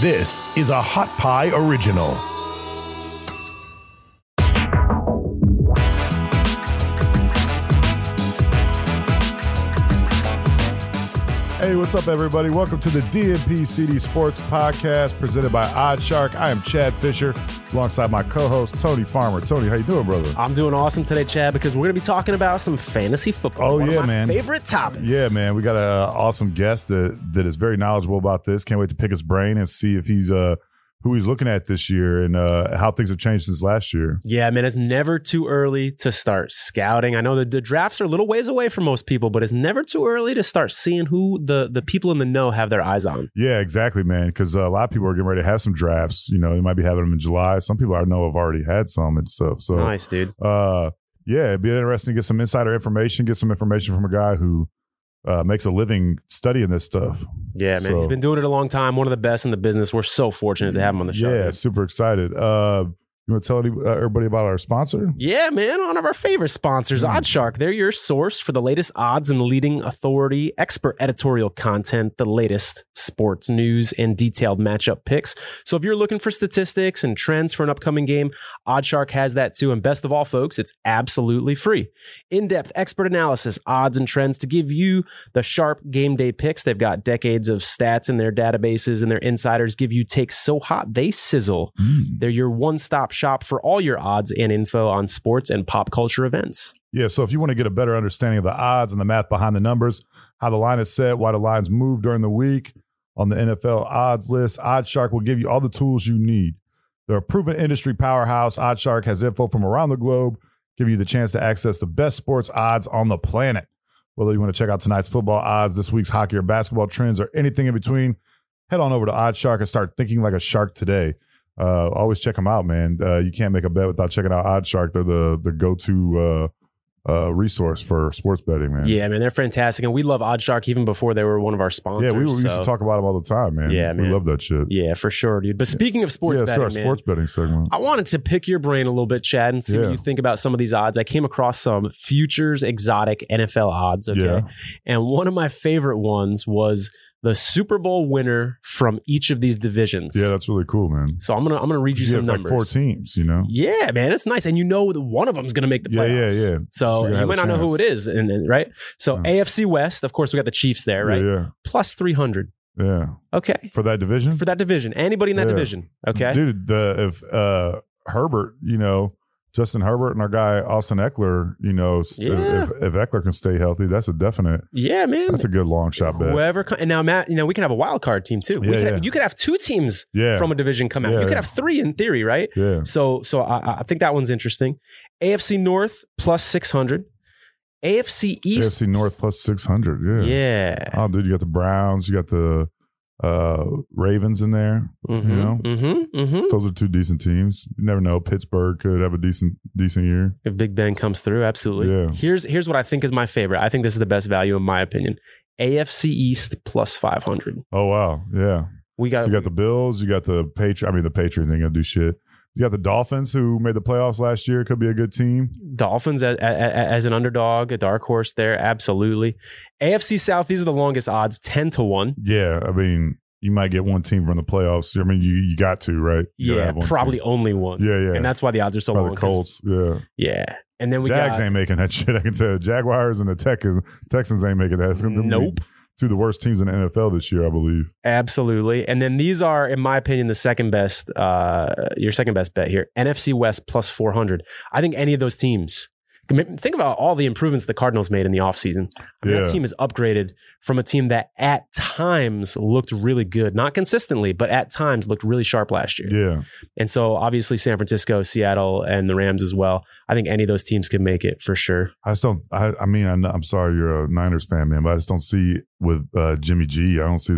This is a Hot Pie Original. Hey, what's up, everybody? Welcome to the DNP CD Sports Podcast presented by Oddshark. I am Chad Fisher alongside my co-host, Tony Farmer. Tony, how you doing, brother? I'm doing awesome today, Chad, because we're going to be talking about some fantasy football. One of my favorite topics. Yeah, man. We got an awesome guest that is very knowledgeable about this. Can't wait to pick his brain and see if he's who he's looking at this year and how things have changed since last year. Yeah, man, it's never too early to start scouting. I know that the drafts are a little ways away for most people, but it's never too early to start seeing who the people in the know have their eyes on. Yeah, exactly, man, because a lot of people are getting ready to have some drafts. You know, they might be having them in July. Some people I know have already had some and stuff. So nice, dude. Yeah, it'd be interesting to get some insider information, get some information from a guy who makes a living studying this stuff. Yeah, man. He's been doing it a long time. One of the best in the business. We're so fortunate to have him on the show. Yeah, man. super excited. You want to tell everybody about our sponsor? Yeah, man. One of our favorite sponsors, Oddshark. They're your source for the latest odds and leading authority, expert editorial content, the latest sports news, and detailed matchup picks. So if you're looking for statistics and trends for an upcoming game, Oddshark has that too. And best of all, folks, it's absolutely free. In-depth expert analysis, odds, and trends to give you the sharp game day picks. They've got decades of stats in their databases, and their insiders give you takes so hot they sizzle. They're your one-stop shop for all your odds and info on sports and pop culture events. Yeah, so if you want to get a better understanding of the odds and the math behind the numbers, how the line is set, why the lines move during the week on the NFL odds list, Oddshark will give you all the tools you need. They're a proven industry powerhouse. Oddshark has info from around the globe, give you the chance to access the best sports odds on the planet. Whether you want to check out tonight's football odds, this week's hockey or basketball trends, or anything in between, head on over to Oddshark and start thinking like a shark today. Always check them out, man. You can't make a bet without checking out Oddshark. They're the go-to resource for sports betting, man. Yeah, man, they're fantastic, and we love Oddshark even before they were one of our sponsors. Yeah, we used to talk about them all the time, man. Yeah, man. We love that shit. Yeah, for sure, dude. But speaking of sports betting, our sports betting segment. I wanted to pick your brain a little bit, Chad, and see what you think about some of these odds. I came across some futures exotic NFL odds, okay? And one of my favorite ones was the Super Bowl winner from each of these divisions. Yeah, that's really cool, man. So I'm gonna read you some numbers. Like 4 teams, you know? Yeah, man, it's nice, and you know that one of them's gonna make the playoffs. Yeah. So you might not know who it is, and right? So AFC West, of course, we got the Chiefs there, right? Yeah. Plus 300. Yeah. Okay. For that division? For that division, anybody in that division. Okay, dude. If Herbert, you know. Justin Herbert and our guy Austin Eckler, you know, if Eckler can stay healthy, that's a definite. Yeah, man. That's a good long shot bet. And now, Matt, you know, we can have a wild card team too. You could have 2 teams from a division come out. You could have 3 in theory, right? Yeah. So I think that one's interesting. AFC North plus 600. AFC East. AFC North plus 600. Yeah. Yeah. Oh, dude, you got the Browns. You got the Ravens in there. You know, those are 2 decent teams. You never know. Pittsburgh could have a decent year if Big Ben comes through. Absolutely. Yeah. Here's what I think is my favorite. I think this is the best value in my opinion. AFC East plus 500. Oh wow, yeah. You got the Bills. You got the Patriots. I mean, the Patriots ain't gonna do shit. You got the Dolphins, who made the playoffs last year. Could be a good team. Dolphins as an underdog, a dark horse there. Absolutely. AFC South, these are the longest odds, 10-1. Yeah, I mean, you might get one team from the playoffs. I mean, you got to, right? Yeah, probably only one. Yeah. And that's why the odds are so probably long. The Colts, Yeah. And then Jags ain't making that shit, I can tell you. Jaguars and the Texans ain't making that. It's gonna nope. 2 of the worst teams in the NFL this year, I believe. Absolutely. And then these are, in my opinion, the second best, your second best bet here. NFC West plus 400. I think any of those teams, think about all the improvements the Cardinals made in the offseason. I mean, that team is upgraded from a team that at times looked really good. Not consistently, but at times looked really sharp last year. Yeah. And so obviously San Francisco, Seattle, and the Rams as well. I think any of those teams can make it for sure. I'm sorry you're a Niners fan, man, but I just don't see with Jimmy G.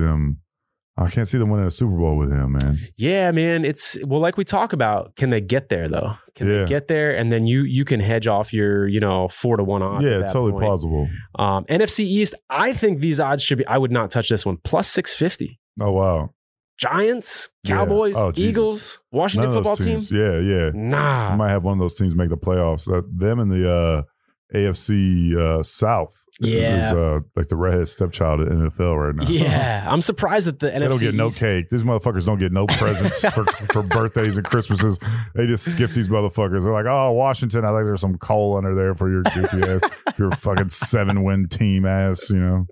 I can't see them winning a Super Bowl with him, man. Yeah, man. Like we talk about, can they get there though? Can they get there? And then you can hedge off your, 4-1 odds. Yeah, totally plausible. NFC East, I think these odds should be, I would not touch this one. Plus 650. Oh, wow. Giants, Cowboys, Eagles, Washington football team. Yeah. Nah. You might have one of those teams make the playoffs. Them and the AFC South. Yeah. Is, like the redhead stepchild of NFL right now. Yeah. I'm surprised that the NFC They don't get no East- cake. These motherfuckers don't get no presents for birthdays and Christmases. They just skip these motherfuckers. They're like, oh, Washington, I think there's some coal under there for your goofy ass, your fucking 7-win team ass, you know.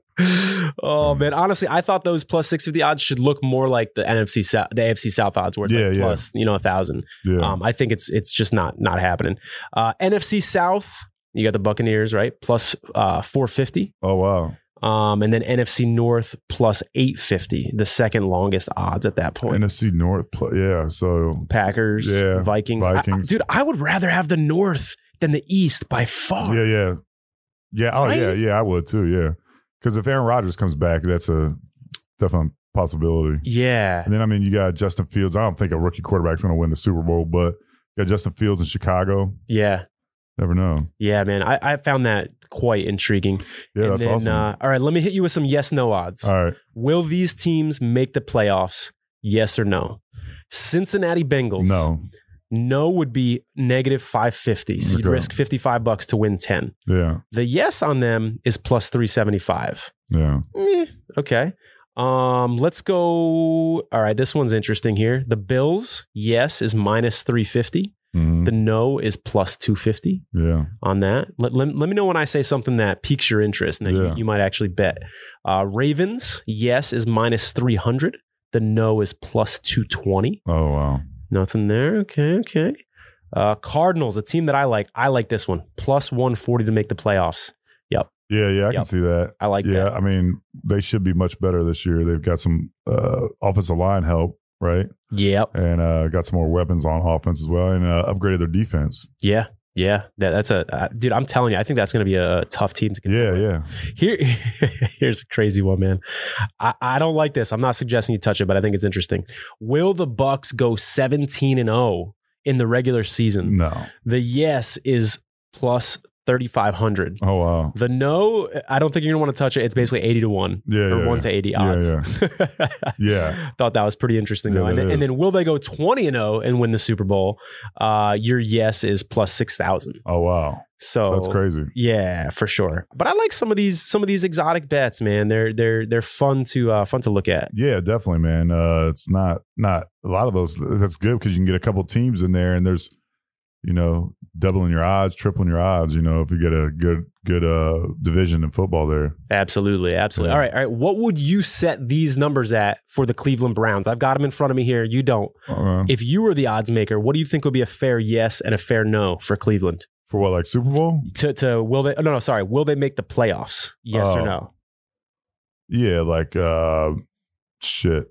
Oh man, honestly, I thought those plus 650 odds should look more like the NFC South, the AFC South odds, where it's like plus 1,000. Yeah. I think it's just not happening. NFC South, you got the Buccaneers, right? Plus 450. Oh wow. And then NFC North plus 850, the second longest odds at that point. NFC North, yeah. So Packers, Vikings. Dude, I would rather have the North than the East by far. Yeah. Oh Right? yeah. I would too. Yeah. Because if Aaron Rodgers comes back, that's a definite possibility. Yeah. And then, I mean, you got Justin Fields. I don't think a rookie quarterback's going to win the Super Bowl, but you got Justin Fields in Chicago. Yeah. Never know. Yeah, man. I found that quite intriguing. Yeah, And that's then, awesome. All right, let me hit you with some yes-no odds. All right. Will these teams make the playoffs? Yes or no? Cincinnati Bengals. No. No would be negative 550. So you'd Okay. risk $55 to win 10. Yeah. The yes on them is plus 375. Yeah. Okay. Let's go. All right, this one's interesting here. The Bills, yes, is minus 350. Mhm. The no is plus 250 Yeah. on that. Let me know when I say something that piques your interest and that you might actually bet. Ravens, yes, is minus 300. The no is plus 220. Oh, wow. Nothing there. Okay. Cardinals, a team that I like. I like this one. Plus 140 to make the playoffs. Yep. Yeah, I can see that. I like that. Yeah, I mean, they should be much better this year. They've got some offensive line help, right? Yep. And got some more weapons on offense as well, and upgraded their defense. Yeah. That's a dude. I'm telling you, I think that's going to be a tough team to contend with. Here's a crazy one, man. I don't like this. I'm not suggesting you touch it, but I think it's interesting. Will the Bucks go 17-0 in the regular season? No. The yes is plus 3,500. Oh, wow. The no, I don't think you're going to want to touch it. It's basically 80 to 1 or 1 to 80 odds. Yeah. Thought that was pretty interesting, though. And then will they go 20-0 and win the Super Bowl? Your yes is plus 6,000. Oh, wow. So that's crazy. Yeah, for sure. But I like some of these exotic bets, man. They're fun to look at. Yeah, definitely, man. It's not a lot of those. That's good because you can get a couple teams in there, and there's, doubling your odds, tripling your odds, if you get a good division in football there. Absolutely. Yeah. All right. What would you set these numbers at for the Cleveland Browns? I've got them in front of me here. You don't. If you were the odds maker, what do you think would be a fair yes and a fair no for Cleveland? For what, like Super Bowl? Will they make the playoffs? Yes or no? Yeah, like shit.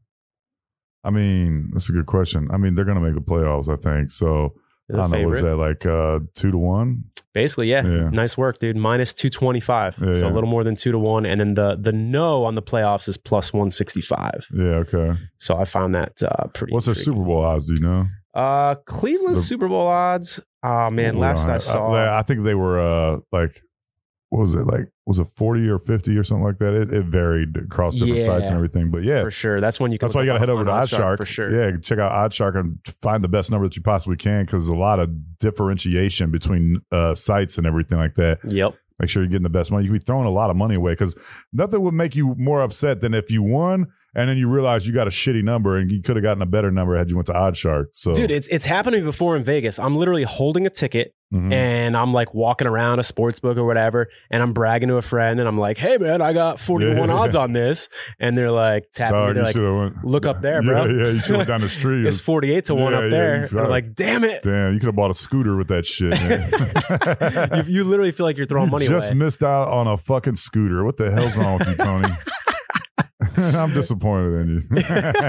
I mean, that's a good question. I mean, they're going to make the playoffs, I think. So I don't know, what is that, like 2-1? Basically, yeah. Nice work, dude. Minus 225. So a little more than 2-1. And then the no on the playoffs is plus 165. Yeah, okay. So I found that pretty What's their Super Bowl odds, do you know? Cleveland Super Bowl odds. Oh, man, last I saw. I think they were like, what was it, like, was it 40 or 50 or something like that? It varied across different sites and everything. But yeah. For sure. That's when you can. That's why you got to head over to OddsShark. For sure. Yeah, check out OddsShark and find the best number that you possibly can because there's a lot of differentiation between sites and everything like that. Yep. Make sure you're getting the best money. You could be throwing a lot of money away because nothing would make you more upset than if you won and then you realize you got a shitty number and you could have gotten a better number had you went to OddsShark. So, dude, it's happened before in Vegas. I'm literally holding a ticket and I'm like walking around a sports book or whatever, and I'm bragging to a friend and I'm like, "Hey man, I got 41 odds on this," and they're like tapping me. They're like, "Look up there, bro." Yeah, you should have down the street. It's 48 to 1 up there. And I'm like, "Damn it!" Damn, you could have bought a scooter with that shit, man. you literally feel like you're throwing money away. Just missed out on a fucking scooter. What the hell's wrong with you, Tony? I'm disappointed in you.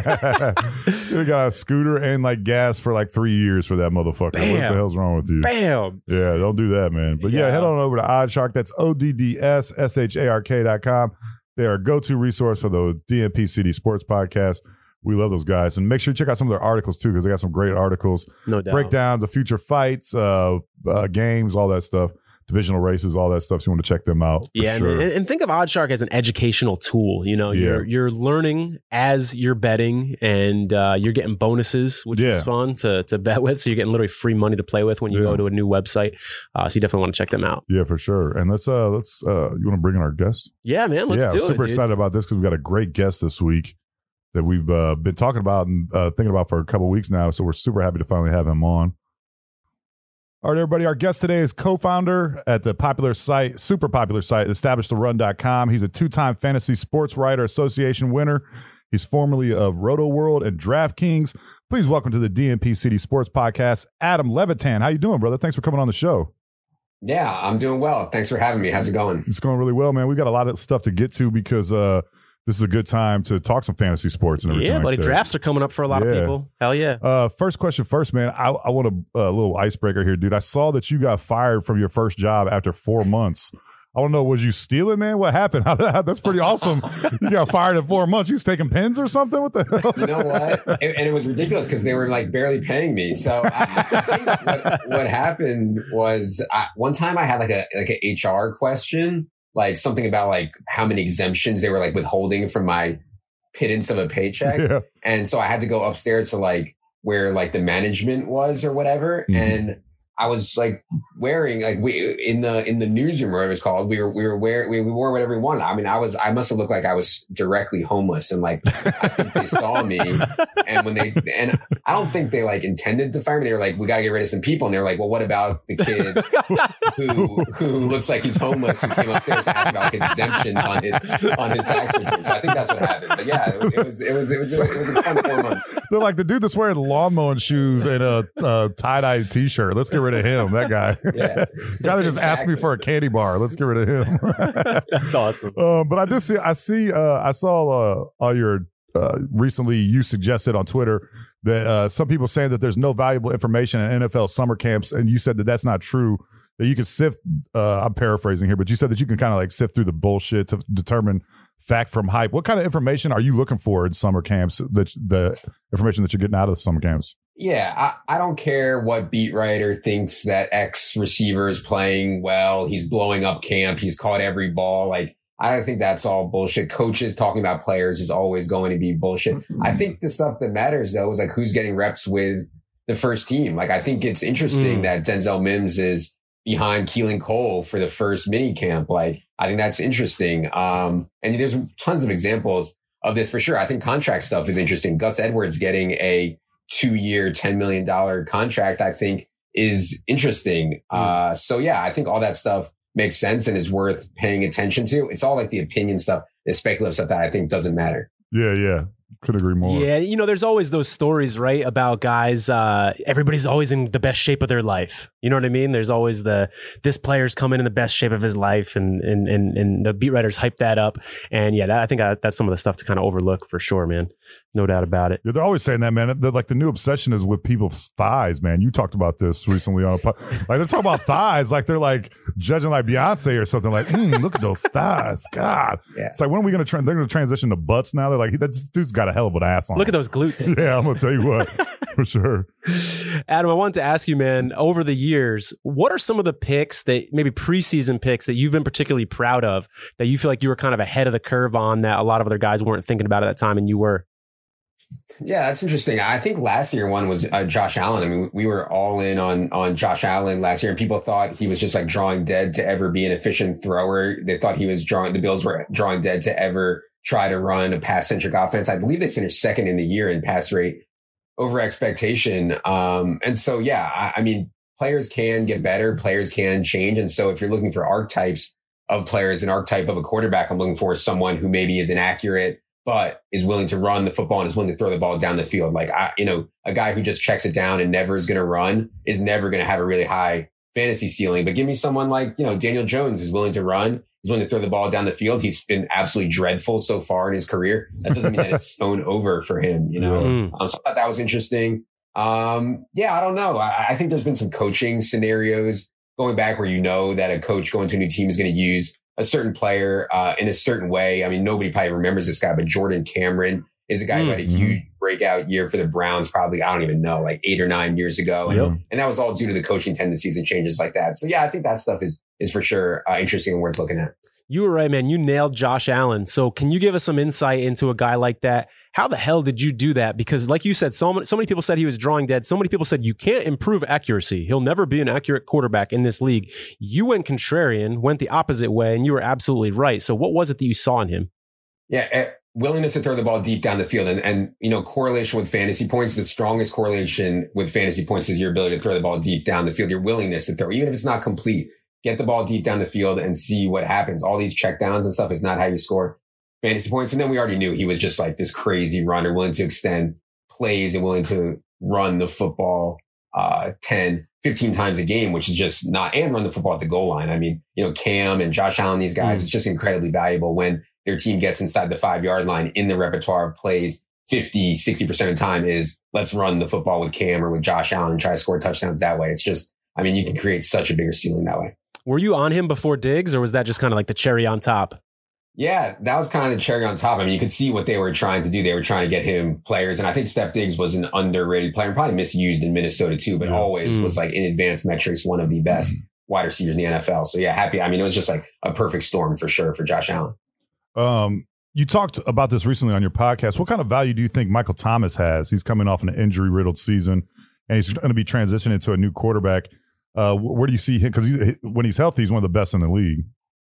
You got a scooter and like gas for like 3 years for that motherfucker. Bam. What the hell's wrong with you? Bam. Yeah, don't do that, man. But yeah, head on over to OddsShark. That's ODDSSHARK.com. They are a go-to resource for the DNP CD Sports Podcast. We love those guys. And make sure you check out some of their articles too, because they got some great articles. No doubt. Breakdowns of future fights, games, all that stuff. divisional races, all that stuff. So you want to check them out. Yeah, sure. and think of OddsShark as an educational tool. You're learning as you're betting, and you're getting bonuses, which is fun to bet with. So you're getting literally free money to play with when you go to a new website. So you definitely want to check them out. Yeah, for sure. And let's you want to bring in our guest? Yeah, man, let's do it. I'm super excited about this because we've got a great guest this week that we've been talking about and thinking about for a couple of weeks now. So we're super happy to finally have him on. All right, everybody. Our guest today is co-founder at the super popular site, EstablishTheRun.com. He's a 2-time Fantasy Sports Writer Association winner. He's formerly of Roto World and DraftKings. Please welcome to the DNP City Sports Podcast, Adam Levitan. How you doing, brother? Thanks for coming on the show. Yeah, I'm doing well. Thanks for having me. How's it going? It's going really well, man. We got a lot of stuff to get to because this is a good time to talk some fantasy sports and everything. Yeah, buddy. Drafts are coming up for a lot of people. Hell yeah. First question first, man. I want a little icebreaker here, dude. I saw that you got fired from your first job after 4 months. I want to know, was you stealing, man? What happened? That's pretty awesome. You got fired in 4 months. You was taking pens or something? What the hell? You know what? And it was ridiculous because they were like barely paying me. So I think what happened was one time I had like an HR question. Like something about like how many exemptions they were like withholding from my pittance of a paycheck. Yeah. And so I had to go upstairs to like where like the management was or whatever. Mm-hmm. And I was like wearing like in the newsroom, or whatever it's called. We wore whatever we wanted. I mean, I must have looked like I was directly homeless, and like I think they saw me, and I don't think they like intended to fire me. They were like, we got to get rid of some people, and they were like, well, what about the kid who looks like he's homeless, who came upstairs to ask about like, his exemptions on his tax return? So I think that's what happened. But yeah, it was a fun 4 months. They're like the dude that's wearing lawn mowing shoes and a tie-dye t-shirt. Let's get rid of him, that guy. Yeah. Guy that just asked me for a candy bar. Let's get rid of him. That's awesome. But I saw all your recently you suggested on Twitter that some people saying that there's no valuable information in NFL summer camps, and you said that that's not true. That you can sift. I'm paraphrasing here, but you said that you can kind of like sift through the bullshit to determine fact from hype. What kind of information are you looking for in summer camps? The information that you're getting out of the summer camps. Yeah, I don't care what beat writer thinks that X receiver is playing well. He's blowing up camp. He's caught every ball. Like, I think that's all bullshit. Coaches talking about players is always going to be bullshit. I think the stuff that matters, though, is like who's getting reps with the first team. Like, I think it's interesting that Denzel Mims is behind Keelan Cole for the first mini camp. Like, I think that's interesting. And there's tons of examples of this for sure. I think contract stuff is interesting. Gus Edwards getting a 2-year, $10 million contract, I think is interesting. So yeah, I think all that stuff makes sense and is worth paying attention to. It's all like the opinion stuff, the speculative stuff that I think doesn't matter. Yeah. Could agree more. Yeah, there's always those stories, right, about guys, everybody's always in the best shape of their life. You know what I mean? There's always this player's coming in the best shape of his life, and the beat writers hype that up. And yeah, I think that's some of the stuff to kind of overlook for sure, man. No doubt about it. Yeah, they're always saying that, man. Like the new obsession is with people's thighs, man. You talked about this recently on like they're talking about thighs, like they're like judging like Beyonce or something. Like, look at those thighs, God. Yeah. It's like, when are we going to they're going to transition to butts now? They're like, that dude's got a hell of an ass on. Look at those glutes. Yeah, I'm gonna tell you what, for sure. Adam, I wanted to ask you, man, over the years, what are some of the picks that maybe preseason picks that you've been particularly proud of that you feel like you were kind of ahead of the curve on that a lot of other guys weren't thinking about at that time and you were? Yeah, that's interesting. I think last year one was Josh Allen. I mean, we were all in on Josh Allen last year, and people thought he was just like drawing dead to ever be an efficient thrower. They thought the Bills were drawing dead to ever try to run a pass-centric offense. I believe they finished second in the year in pass rate over expectation. And so, yeah, I mean, players can get better, players can change. And so if you're looking for archetypes of players, an archetype of a quarterback I'm looking for is someone who maybe is inaccurate, but is willing to run the football and is willing to throw the ball down the field. Like, a guy who just checks it down and never is going to run is never going to have a really high fantasy ceiling. But give me someone like, Daniel Jones is willing to run. He's willing to throw the ball down the field. He's been absolutely dreadful so far in his career. That doesn't mean that it's thrown over for him, So I thought that was interesting. Yeah, I don't know. I think there's been some coaching scenarios going back where that a coach going to a new team is going to use a certain player in a certain way. I mean, nobody probably remembers this guy, but Jordan Cameron is a guy who had a huge breakout year for the Browns, probably, I don't even know, like 8 or 9 years ago. And that was all due to the coaching tendencies and changes like that. So yeah, I think that stuff is for sure interesting and worth looking at. You were right, man. You nailed Josh Allen. So can you give us some insight into a guy like that? How the hell did you do that? Because like you said, so many people said he was drawing dead. So many people said you can't improve accuracy. He'll never be an accurate quarterback in this league. You went contrarian, went the opposite way, and you were absolutely right. So what was it that you saw in him? Yeah, willingness to throw the ball deep down the field. And correlation with fantasy points, the strongest correlation with fantasy points is your ability to throw the ball deep down the field, your willingness to throw, even if it's not complete. Get the ball deep down the field and see what happens. All these checkdowns and stuff is not how you score fantasy points. And then we already knew he was just like this crazy runner, willing to extend plays and willing to run the football 10, 15 times a game, which is just not, and run the football at the goal line. I mean, Cam and Josh Allen, these guys, it's just incredibly valuable when their team gets inside the 5-yard line. In the repertoire of plays, 50, 60% of the time is let's run the football with Cam or with Josh Allen and try to score touchdowns that way. It's just, I mean, you can create such a bigger ceiling that way. Were you on him before Diggs, or was that just kind of like the cherry on top? Yeah, that was kind of the cherry on top. I mean, you could see what they were trying to do. They were trying to get him players. And I think Steph Diggs was an underrated player, probably misused in Minnesota too, but always was like in advanced metrics, one of the best wide receivers in the NFL. So yeah, happy. I mean, it was just like a perfect storm for sure for Josh Allen. You talked about this recently on your podcast. What kind of value do you think Michael Thomas has? He's coming off an injury-riddled season, and he's going to be transitioning to a new quarterback. Where do you see him? Because when he's healthy, he's one of the best in the league.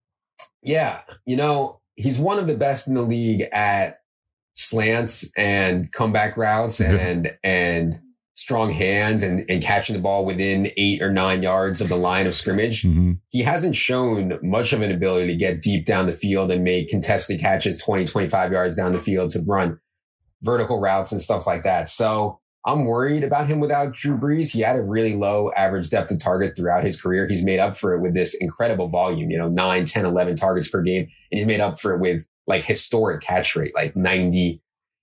Yeah. He's one of the best in the league at slants and comeback routes and strong hands and catching the ball within 8 or 9 yards of the line of scrimmage. He hasn't shown much of an ability to get deep down the field and make contested catches 20, 25 yards down the field to run vertical routes and stuff like that. So I'm worried about him without Drew Brees. He had a really low average depth of target throughout his career. He's made up for it with this incredible volume, 9, 10, 11 targets per game. And he's made up for it with like historic catch rate, like 90,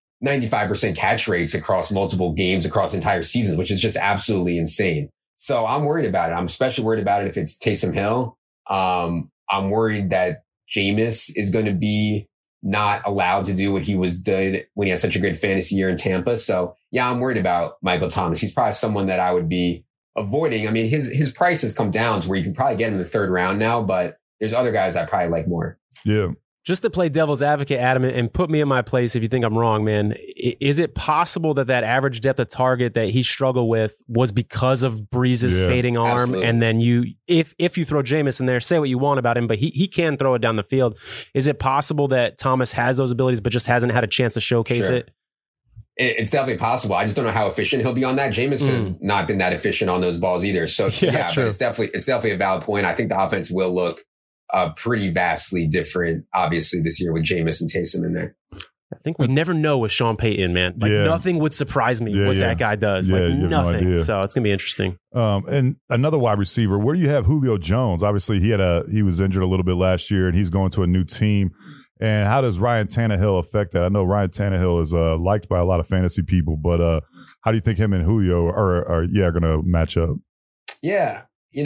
95% catch rates across multiple games, across entire seasons, which is just absolutely insane. So I'm worried about it. I'm especially worried about it if it's Taysom Hill. I'm worried that Jameis is going to be not allowed to do what he did when he had such a great fantasy year in Tampa. So yeah, I'm worried about Michael Thomas. He's probably someone that I would be avoiding. I mean, his price has come down to where you can probably get him in the 3rd round now, but there's other guys I probably like more. Yeah. Just to play devil's advocate, Adam, and put me in my place if you think I'm wrong, man. Is it possible that average depth of target that he struggled with was because of Breeze's fading arm? Absolutely. And then if you throw Jameis in there, say what you want about him, but he can throw it down the field. Is it possible that Thomas has those abilities, but just hasn't had a chance to showcase it? It's definitely possible. I just don't know how efficient he'll be on that. Jameis has not been that efficient on those balls either. So yeah, but it's definitely a valid point. I think the offense will look pretty vastly different, obviously, this year with Jameis and Taysom in there. I think we never know with Sean Payton, man. Like nothing would surprise me what that guy does. Like nothing. No, so it's gonna be interesting. And another wide receiver. Where do you have Julio Jones? Obviously, he was injured a little bit last year, and he's going to a new team. And how does Ryan Tannehill affect that? I know Ryan Tannehill is liked by a lot of fantasy people, but how do you think him and Julio are going to match up? Yeah,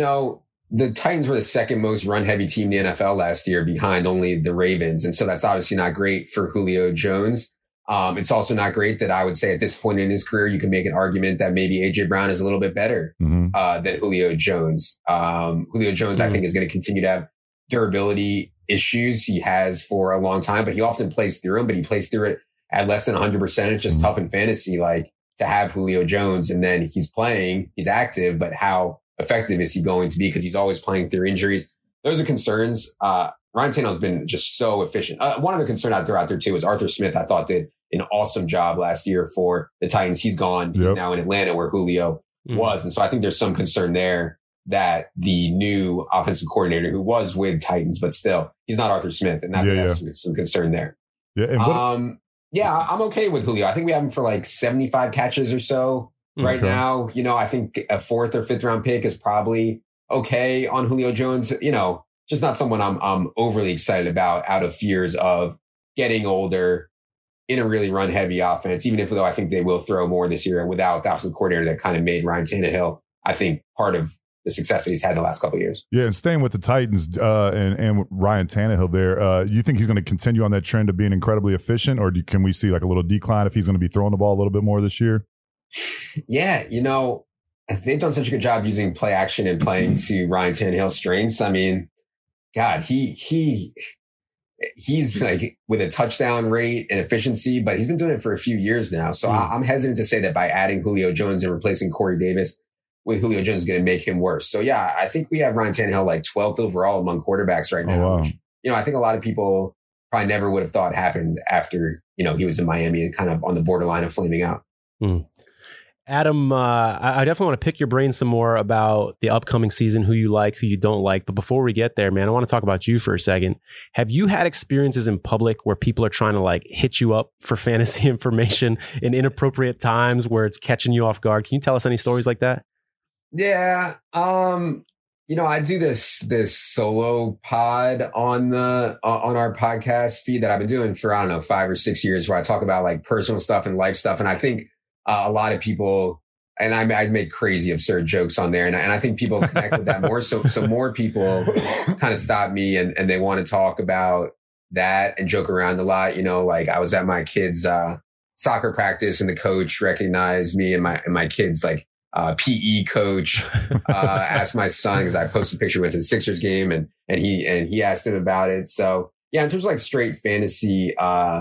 the Titans were the 2nd most run-heavy team in the NFL last year, behind only the Ravens. And so that's obviously not great for Julio Jones. It's also not great that I would say at this point in his career, you can make an argument that maybe A.J. Brown is a little bit better than Julio Jones. Julio Jones, I think, is going to continue to have durability issues. He has for a long time, but he often plays through them, but he plays through it at less than 100%. It's just tough in fantasy, like to have Julio Jones and then he's playing, he's active, but how effective is he going to be? Because he's always playing through injuries. Those are concerns. Ryan Tannehill has been just so efficient. One other concern I'd throw out there too is Arthur Smith. I thought did an awesome job last year for the Titans. He's gone. He's now in Atlanta where Julio was. And so I think there's some concern there that the new offensive coordinator who was with Titans, but still he's not Arthur Smith. And that's some concern there. Yeah. And I'm okay with Julio. I think we have him for like 75 catches or so. Right now, I think a 4th or 5th round pick is probably okay on Julio Jones. Just not someone I'm overly excited about out of fears of getting older in a really run heavy offense, even though I think they will throw more this year without the offensive coordinator that kind of made Ryan Tannehill, I think, part of the success that he's had the last couple of years. Yeah, and staying with the Titans and Ryan Tannehill there, you think he's going to continue on that trend of being incredibly efficient, or can we see like a little decline if he's going to be throwing the ball a little bit more this year? Yeah, they've done such a good job using play action and playing to Ryan Tannehill's strengths. I mean, God, he's like with a touchdown rate and efficiency, but he's been doing it for a few years now. So I'm hesitant to say that by adding Julio Jones and replacing Corey Davis with Julio Jones is going to make him worse. So yeah, I think we have Ryan Tannehill like 12th overall among quarterbacks right now. Oh, wow. Which, I think a lot of people probably never would have thought happened after, he was in Miami and kind of on the borderline of flaming out. Adam, I definitely want to pick your brain some more about the upcoming season, who you like, who you don't like. But before we get there, man, I want to talk about you for a second. Have you had experiences in public where people are trying to like hit you up for fantasy information in inappropriate times where it's catching you off guard? Can you tell us any stories like that? Yeah. I do this solo pod on our podcast feed that I've been doing for, 5 or 6 years, where I talk about like personal stuff and life stuff. And I think a lot of people, and I make crazy, absurd jokes on there. And I think people connect with that more. So more people kind of stop me and they want to talk about that and joke around a lot. Like I was at my kids' soccer practice and the coach recognized me and my kids like, PE coach, asked my son, because I posted a picture, went to the Sixers game and he asked him about it. So yeah, in terms of like straight fantasy,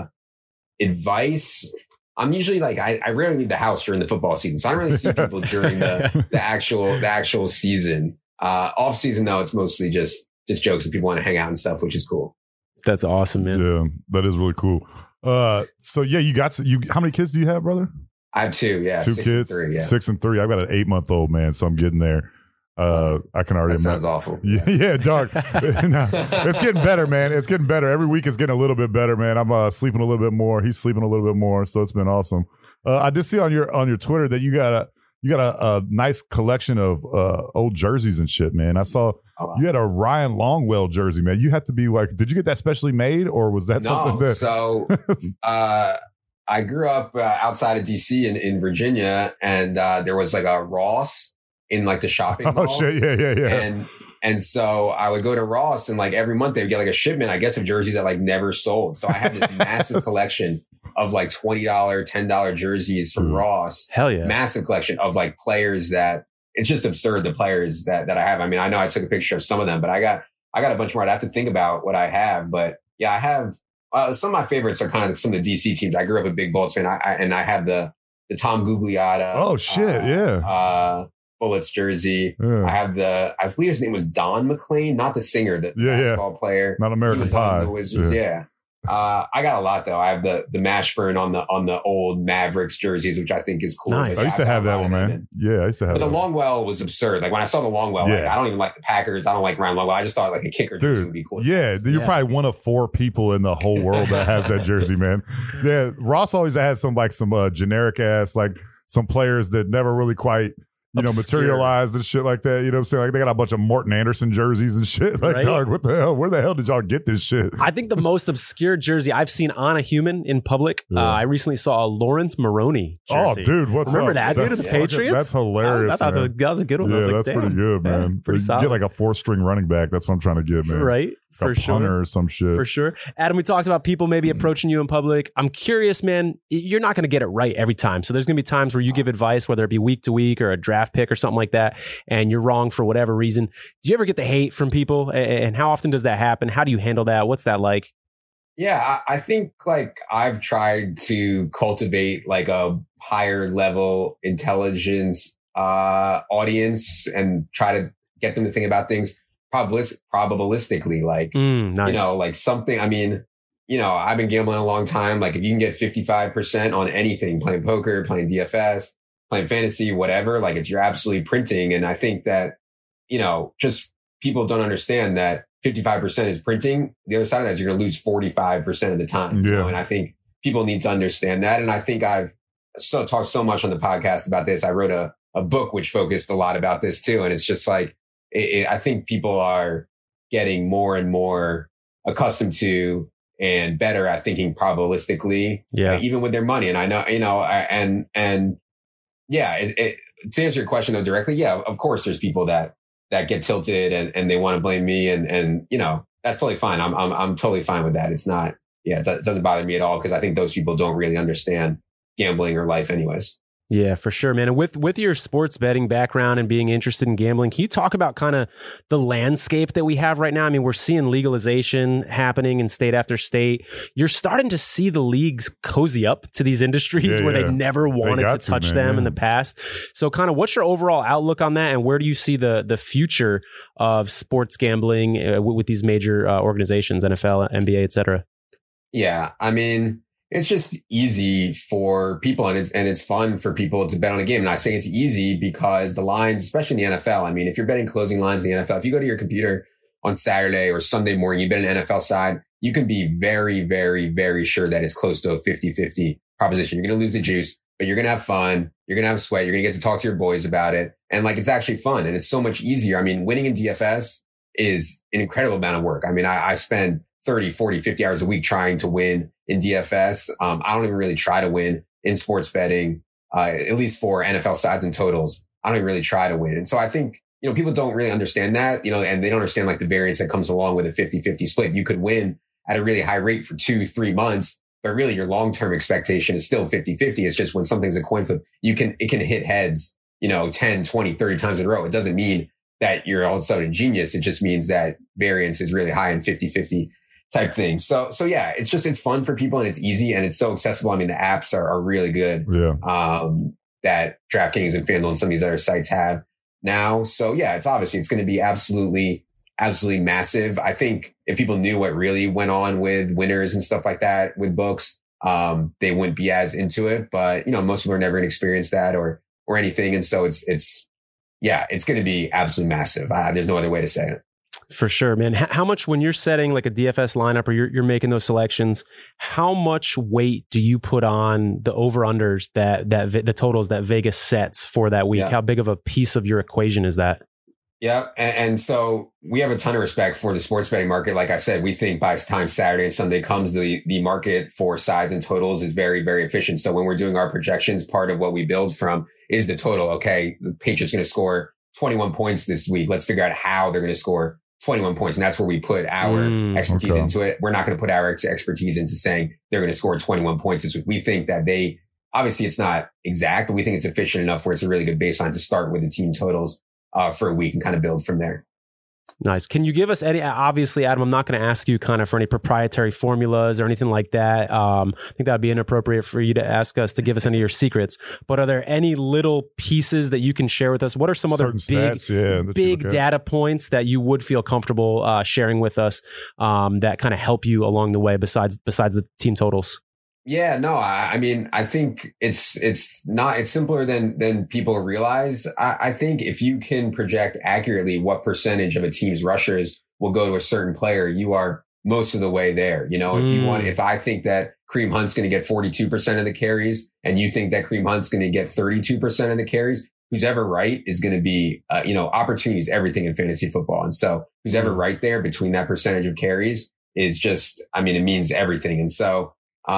advice, I'm usually like, I rarely leave the house during the football season. So I don't really see people during the actual season. Off season though, it's mostly just jokes and people want to hang out and stuff, which is cool. That's awesome, man. Yeah, that is really cool. So yeah, how many kids do you have, brother? I have 2, yeah. 2 kids, 6 and 3. I've got an 8-month-old, man, so I'm getting there. I can already imagine. Sounds awful. Yeah, dog. No, it's getting better, man. It's getting better. Every week it's getting a little bit better, man. I'm sleeping a little bit more. He's sleeping a little bit more, so it's been awesome. I did see on your Twitter that you got a nice collection of old jerseys and shit, man. I saw you had a Ryan Longwell jersey, man. You had to be like, did you get that specially made, or was that something that? So I grew up outside of DC in Virginia, and there was like a Ross in like the shopping mall. Oh shit, yeah. And so I would go to Ross, and like every month they would get like a shipment, I guess, of jerseys that like never sold. So I had this massive collection of like $20, $10 jerseys from Ross. Hell yeah. Massive collection of like players that it's just absurd, the players that I have. I mean, I know I took a picture of some of them, but I got a bunch more. I'd have to think about what I have, but yeah, I have some of my favorites are kind of some of the DC teams. I grew up a big Bullets fan. I have the Tom Gugliotta. Oh shit, yeah. Bullets jersey. Yeah. I have I believe his name was Don McClain, not the singer, the basketball player. Not American Pie. The Wizards, yeah. I got a lot though. I have the Mashburn on the old Mavericks jerseys, which I think is cool. Nice. I used to have that one, man. Yeah, I used to have. But the Longwell was absurd. Like when I saw the Longwell, like, I don't even like the Packers. I don't like Ryan Longwell. I just thought like a kicker jersey would be cool. Yeah, you're probably one of 4 people in the whole world that has that jersey, man. Yeah, Ross always has some generic ass, like some players that never really quite materialized and shit like that. You know what I'm saying? Like they got a bunch of Morton Anderson jerseys and shit. Like, dog, what the hell? Where the hell did y'all get this shit? I think the most obscure jersey I've seen on a human in public, I recently saw a Lawrence Maroney jersey. Oh, dude, what's Remember up? that, dude, of the Patriots? That's hilarious, I thought man. that was a good one. Yeah, I was like, that's pretty good, man. Pretty solid. Get like a 4-string running back. That's what I'm trying to get, man. Right? For sure. Punter or some shit. For sure. Adam, we talked about people maybe approaching you in public. I'm curious, man, you're not going to get it right every time. So there's going to be times where you give advice, whether it be week to week or a draft pick or something like that, and you're wrong for whatever reason. Do you ever get the hate from people? And how often does that happen? How do you handle that? What's that like? Yeah, I think like I've tried to cultivate like a higher level intelligence audience and try to get them to think about things probabilistically, like, nice. Like something, I mean, I've been gambling a long time. Like if you can get 55% on anything, playing poker, playing DFS, playing fantasy, whatever, like you're absolutely printing. And I think that, just people don't understand that 55% is printing. The other side of that is you're going to lose 45% of the time. Yeah. And I think people need to understand that. And I think I've talked so much on the podcast about this. I wrote a book which focused a lot about this too. And it's just like, I think people are getting more and more accustomed to and better at thinking probabilistically, even with their money. And I know, to answer your question though directly, of course there's people that that get tilted and they want to blame me. And, you know, that's totally fine. I'm totally fine with that. It's not, it doesn't bother me at all, because I think those people don't really understand gambling or life anyways. Yeah, for sure, man. And with your sports betting background and being interested in gambling, can you talk about kind of the landscape that we have right now? I mean, we're seeing legalization happening in state after state. You're starting to see the leagues cozy up to these industries where they never wanted to touch them in the past. So kind of what's your overall outlook on that, and where do you see the future of sports gambling with these major organizations, NFL, NBA, et cetera? Yeah, I mean, it's just easy for people, and it's fun for people to bet on a game. And I say it's easy because the lines, especially in the NFL, I mean, if you're betting closing lines in the NFL, if you go to your computer on Saturday or Sunday morning, you bet an NFL side, you can be very, very, very sure that it's close to a 50-50 proposition. You're going to lose the juice, but you're going to have fun. You're going to have sweat. You're going to get to talk to your boys about it. And like, it's actually fun, and it's so much easier. I mean, winning in DFS is an incredible amount of work. I mean, I spend 30, 40, 50 hours a week trying to win in DFS. I don't even really try to win in sports betting, at least for NFL sides and totals. I don't even really try to win. And so I think, you know, people don't really understand that, you know, and they don't understand like the variance that comes along with a 50-50 split. You could win at a really high rate for 2-3 months, but really your long-term expectation is still 50-50. It's just when something's a coin flip, it can hit heads, you know, 10, 20, 30 times in a row. It doesn't mean that you're all of a sudden a genius. It just means that variance is really high in 50-50 type thing. So yeah, it's fun for people, and it's easy, and it's so accessible. I mean, the apps are really good. Yeah. That DraftKings and FanDuel and some of these other sites have now. So yeah, it's going to be absolutely massive. I think if people knew what really went on with winners and stuff like that with books, they wouldn't be as into it. But you know, most people are never going to experience that or anything. And so it's going to be absolutely massive. There's no other way to say it. For sure, man. How much, when you're setting like a DFS lineup or you're making those selections, how much weight do you put on the over-unders that the totals that Vegas sets for that week? Yeah. How big of a piece of your equation is that? Yeah. And so we have a ton of respect for the sports betting market. Like I said, we think by the time Saturday and Sunday comes, the market for sides and totals is very, very efficient. So when we're doing our projections, part of what we build from is the total. Okay, the Patriots going to score 21 points this week. Let's figure out how they're going to score 21 points. And that's where we put our expertise into it. We're not going to put our expertise into saying they're going to score 21 points this week. We think that obviously it's not exact, but we think it's efficient enough where it's a really good baseline to start with the team totals for a week and kind of build from there. Nice. Can you give us any, obviously, Adam, I'm not going to ask you kind of for any proprietary formulas or anything like that. I think that would be inappropriate for you to ask us to give us any of your secrets, but are there any little pieces that you can share with us? What are some other big data points that you would feel comfortable sharing with us that kind of help you along the way besides the team totals? Yeah, no, I mean, I think it's simpler than people realize. I think if you can project accurately what percentage of a team's rushers will go to a certain player, you are most of the way there. You know, if I think that Kareem Hunt's going to get 42% of the carries and you think that Kareem Hunt's going to get 32% of the carries, who's ever right is going to be, opportunity is everything in fantasy football. And so who's ever right there between that percentage of carries is just, I mean, it means everything. And so,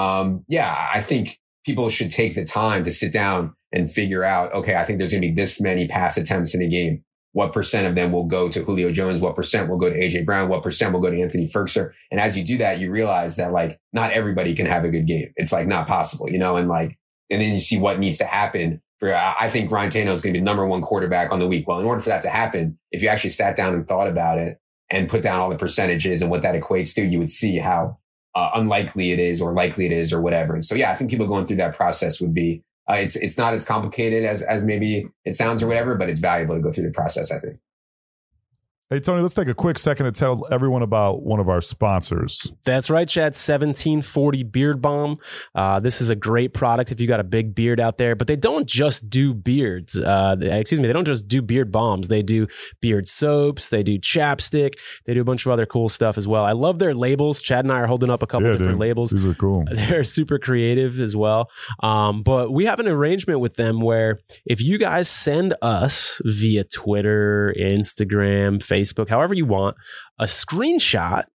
I think people should take the time to sit down and figure out, okay, I think there's going to be this many pass attempts in a game. What percent of them will go to Julio Jones? What percent will go to AJ Brown? What percent will go to Anthony Ferguson? And as you do that, you realize that like not everybody can have a good game. It's like not possible, and then you see what needs to happen. I think Ryan Tannehill is going to be the number one quarterback on the week. Well, in order for that to happen, if you actually sat down and thought about it and put down all the percentages and what that equates to, you would see how unlikely it is or likely it is or whatever. And so, I think people going through that process would be, it's not as complicated as maybe it sounds or whatever, but it's valuable to go through the process, I think. Hey, Tony, let's take a quick second to tell everyone about one of our sponsors. That's right, Chad. 1740 Beard Balm. This is a great product if you got a big beard out there, but they don't just do beards. They don't just do beard balms. They do beard soaps. They do chapstick. They do a bunch of other cool stuff as well. I love their labels. Chad and I are holding up a couple different labels. These are cool. They're super creative as well. But we have an arrangement with them where if you guys send us via Twitter, Instagram, Facebook, however you want, a screenshot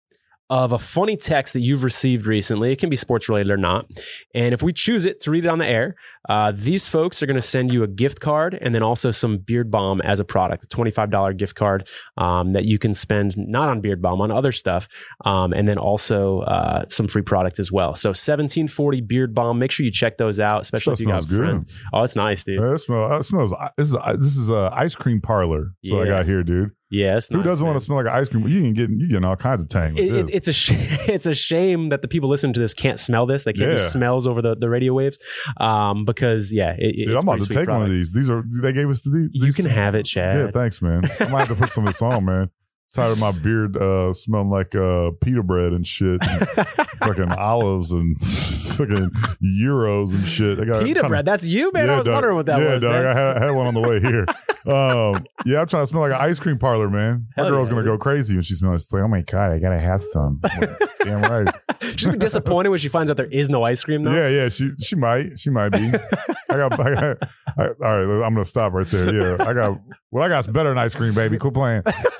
of a funny text that you've received recently. It can be sports related or not. And if we choose it to read it on the air, these folks are going to send you a gift card and then also some Beard Balm as a product, a $25 gift card that you can spend not on Beard Balm, on other stuff. And then also some free product as well. So 1740 Beard Balm. Make sure you check those out, especially if you got friends. Oh, it's nice, dude. Yeah, it smells. This is a ice cream parlor. That's what I got here, dude. Yeah, who doesn't want to smell like ice cream? You getting all kinds of tang. It's a shame that the people listening to this can't smell this. They can't do smells over the radio waves. Because dude, I'm about to take one of these. They gave us these. You can have it, Chad. Yeah, thanks, man. I might have to put some of this on, man. Tired of my beard smelling like pita bread and shit, and fucking olives and fucking euros and shit. Pita bread? That's you, man. I was wondering what that was. Yeah, man. I had one on the way here. I'm trying to smell like an ice cream parlor, man. My girl's gonna go crazy when she smells. She's like, oh my god, I gotta have some. Damn right. She's gonna be disappointed when she finds out there is no ice cream though. Yeah. She might be. All right, I'm gonna stop right there. Yeah, I got's better than ice cream, baby. Quit playing.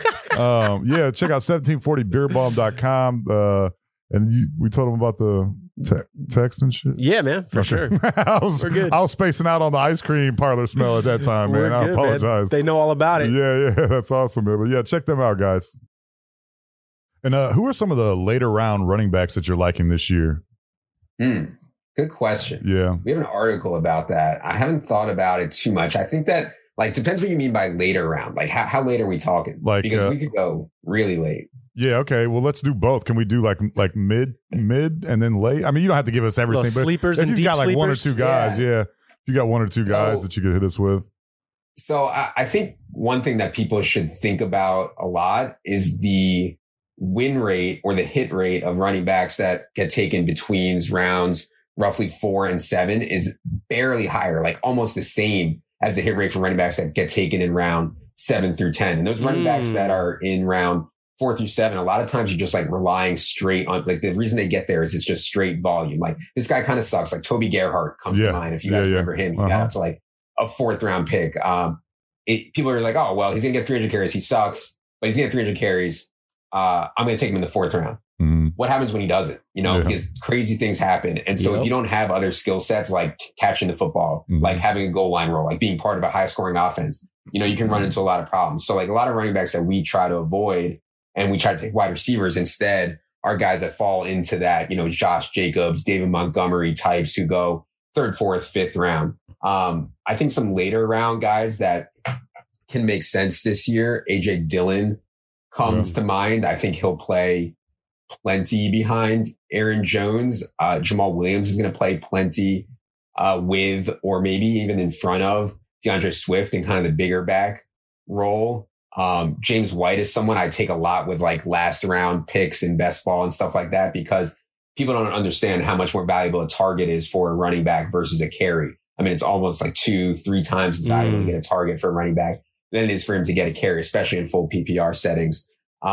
Check out 1740beardbalm.com. And we told them about the text and shit. Yeah, man, for sure. I was spacing out on the ice cream parlor smell at that time, man. I apologize. Man. They know all about it. Yeah, that's awesome, man. But yeah, check them out, guys. And who are some of the later round running backs that you're liking this year? Good question. Yeah. We have an article about that. I haven't thought about it too much. I think that depends what you mean by later round. Like how late are we talking? Because we could go really late. Yeah, okay. Well, let's do both. Can we do like mid and then late? I mean, you don't have to give us everything. But sleepers if and you've got like sleepers, one or two guys, if you got one or two guys that you could hit us with. So I think one thing that people should think about a lot is the win rate or the hit rate of running backs that get taken between rounds roughly 4 and 7 is barely higher, like almost the same as the hit rate for running backs that get taken in round 7 through 10. And those running backs that are in round 4 through 7, a lot of times you're just like relying straight on, like the reason they get there is it's just straight volume. Like this guy kind of sucks. Like Toby Gerhart comes to mind. If you guys remember him, he got up to like a 4th round pick. People are like, oh, well, he's going to get 300 carries. He sucks, but he's going to get 300 carries. I'm going to take him in the 4th round. Mm-hmm. What happens when he doesn't? Because crazy things happen. And so if you don't have other skill sets like catching the football, like having a goal line role, like being part of a high scoring offense, you can run into a lot of problems. So like a lot of running backs that we try to avoid and we try to take wide receivers instead are guys that fall into that, Josh Jacobs, David Montgomery types who go 3rd, 4th, 5th round. I think some later round guys that can make sense this year, AJ Dillon comes to mind. I think he'll play plenty behind Aaron Jones. Jamal Williams is going to play plenty with or maybe even in front of DeAndre Swift in kind of the bigger back role. James White is someone I take a lot with like last round picks in best ball and stuff like that because people don't understand how much more valuable a target is for a running back versus a carry. I mean, it's almost like 2-3 times as valuable to get a target for a running back than it is for him to get a carry, especially in full PPR settings.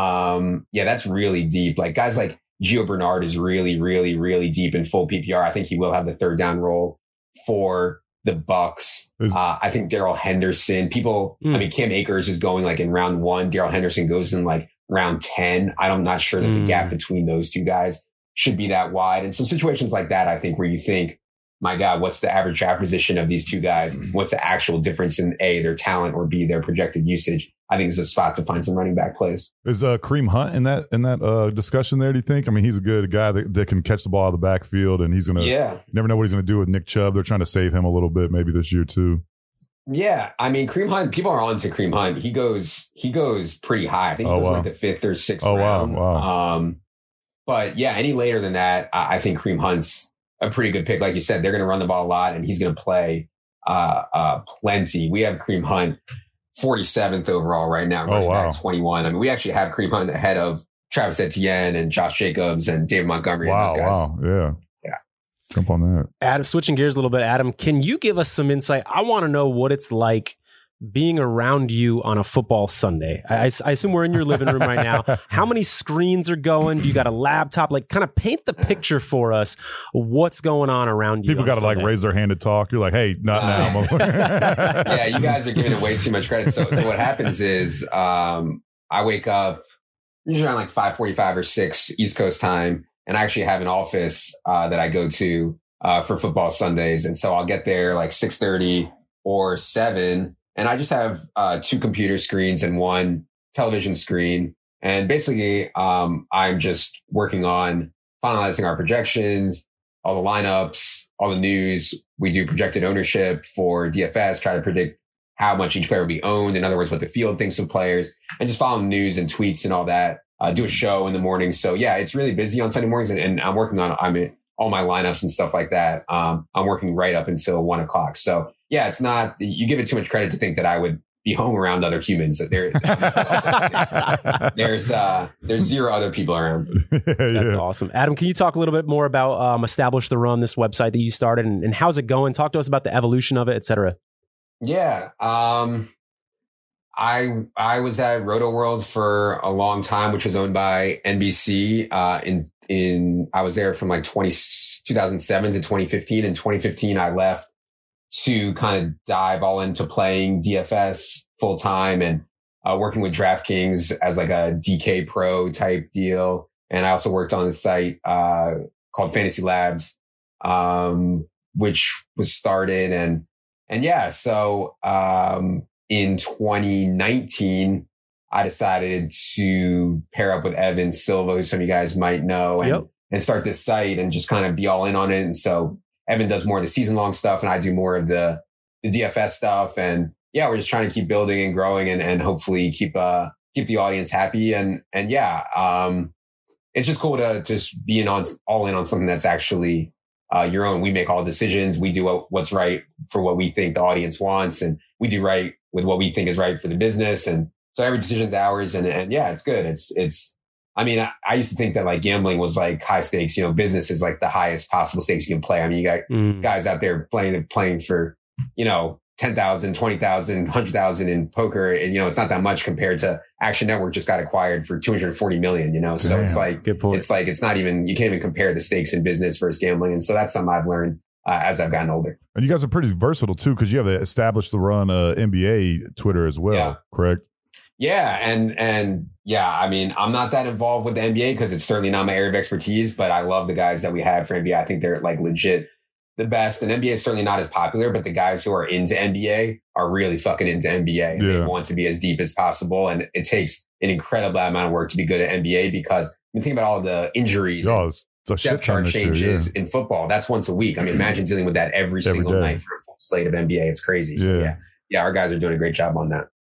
That's really deep. Like guys like Gio Bernard is really, really, really deep in full PPR. I think he will have the 3rd down role for the Bucks. I think Darrell Henderson, I mean, Cam Akers is going like in round 1. Darrell Henderson goes in like round 10. I'm not sure that the gap between those two guys should be that wide. And some situations like that, I think where you think, my God, what's the average draft position of these two guys? What's the actual difference in A, their talent, or B, their projected usage? I think is a spot to find some running back plays. Is Kareem Hunt in that discussion there, do you think? I mean, he's a good guy that can catch the ball out of the backfield, and he's going to never know what he's going to do with Nick Chubb. They're trying to save him a little bit maybe this year too. Yeah. I mean, Kareem Hunt, people are on to Kareem Hunt. He goes pretty high. I think he goes like the 5th or 6th round. Wow. But yeah, any later than that, I think Kareem Hunt's a pretty good pick. Like you said, they're going to run the ball a lot and he's going to play plenty. We have Kareem Hunt 47th overall right now, running back 21. I mean, we actually have Kareem Hunt ahead of Travis Etienne and Josh Jacobs and David Montgomery and those guys. Wow. Yeah. Jump on that. Adam, switching gears a little bit, Adam, can you give us some insight? I want to know what it's like being around you on a football Sunday. I assume we're in your living room right now. How many screens are going? Do you got a laptop? Like, kind of paint the picture for us. What's going on around you? People got to like raise their hand to talk. You're like, hey, not now. Yeah, you guys are giving it way too much credit. So what happens is I wake up usually around like 5:45 or 6 East Coast time. And I actually have an office that I go to for football Sundays. And so I'll get there like 6:30 or 7. And I just have 2 computer screens and 1 television screen. And basically, I'm just working on finalizing our projections, all the lineups, all the news. We do projected ownership for DFS, try to predict how much each player will be owned. In other words, what the field thinks of players, and just follow news and tweets and all that. Do a show in the morning. So yeah, it's really busy on Sunday mornings, and I'm working on all my lineups and stuff like that. I'm working right up until 1 o'clock. So yeah, it's not, you give it too much credit to think that I would be home around other humans. There's 0 other people around. That's awesome. Adam, can you talk a little bit more about Establish the Run, this website that you started, and how's it going? Talk to us about the evolution of it, et cetera. Yeah. I was at Roto World for a long time, which was owned by NBC. I was there from like 2007 to 2015. In 2015, I left to kind of dive all into playing DFS full time and working with DraftKings as like a DK Pro type deal. And I also worked on a site called Fantasy Labs, which was started and yeah, so in 2019, I decided to pair up with Evan Silva, who some of you guys might know, and start this site and just kind of be all in on it. And so Evan does more of the season long stuff and I do more of the DFS stuff. And yeah, we're just trying to keep building and growing and hopefully keep the audience happy. And yeah, it's just cool to just be all in on something that's actually your own. We make all decisions. We do what's right for what we think the audience wants, and we do right with what we think is right for the business. And so every decision's ours. And yeah, it's good. I mean, I used to think that like gambling was like high stakes, business is like the highest possible stakes you can play. I mean, you got guys out there playing for, 10,000, 20,000, 100,000 in poker. And, it's not that much compared to Action Network just got acquired for 240 million, so it's like, good point. It's like, it's not even, you can't even compare the stakes in business versus gambling. And so that's something I've learned as I've gotten older. And you guys are pretty versatile too, because you have Establish the Run NBA Twitter as well, correct? Yeah. And yeah, I mean, I'm not that involved with the NBA because it's certainly not my area of expertise, but I love the guys that we have for NBA. I think they're like legit the best. And NBA is certainly not as popular, but the guys who are into NBA are really fucking into NBA. And they want to be as deep as possible. And it takes an incredible amount of work to be good at NBA because think about all the injuries, depth chart changes in football. That's once a week. I mean, imagine dealing with that every single night for a full slate of NBA. It's crazy. So yeah, our guys are doing a great job on that.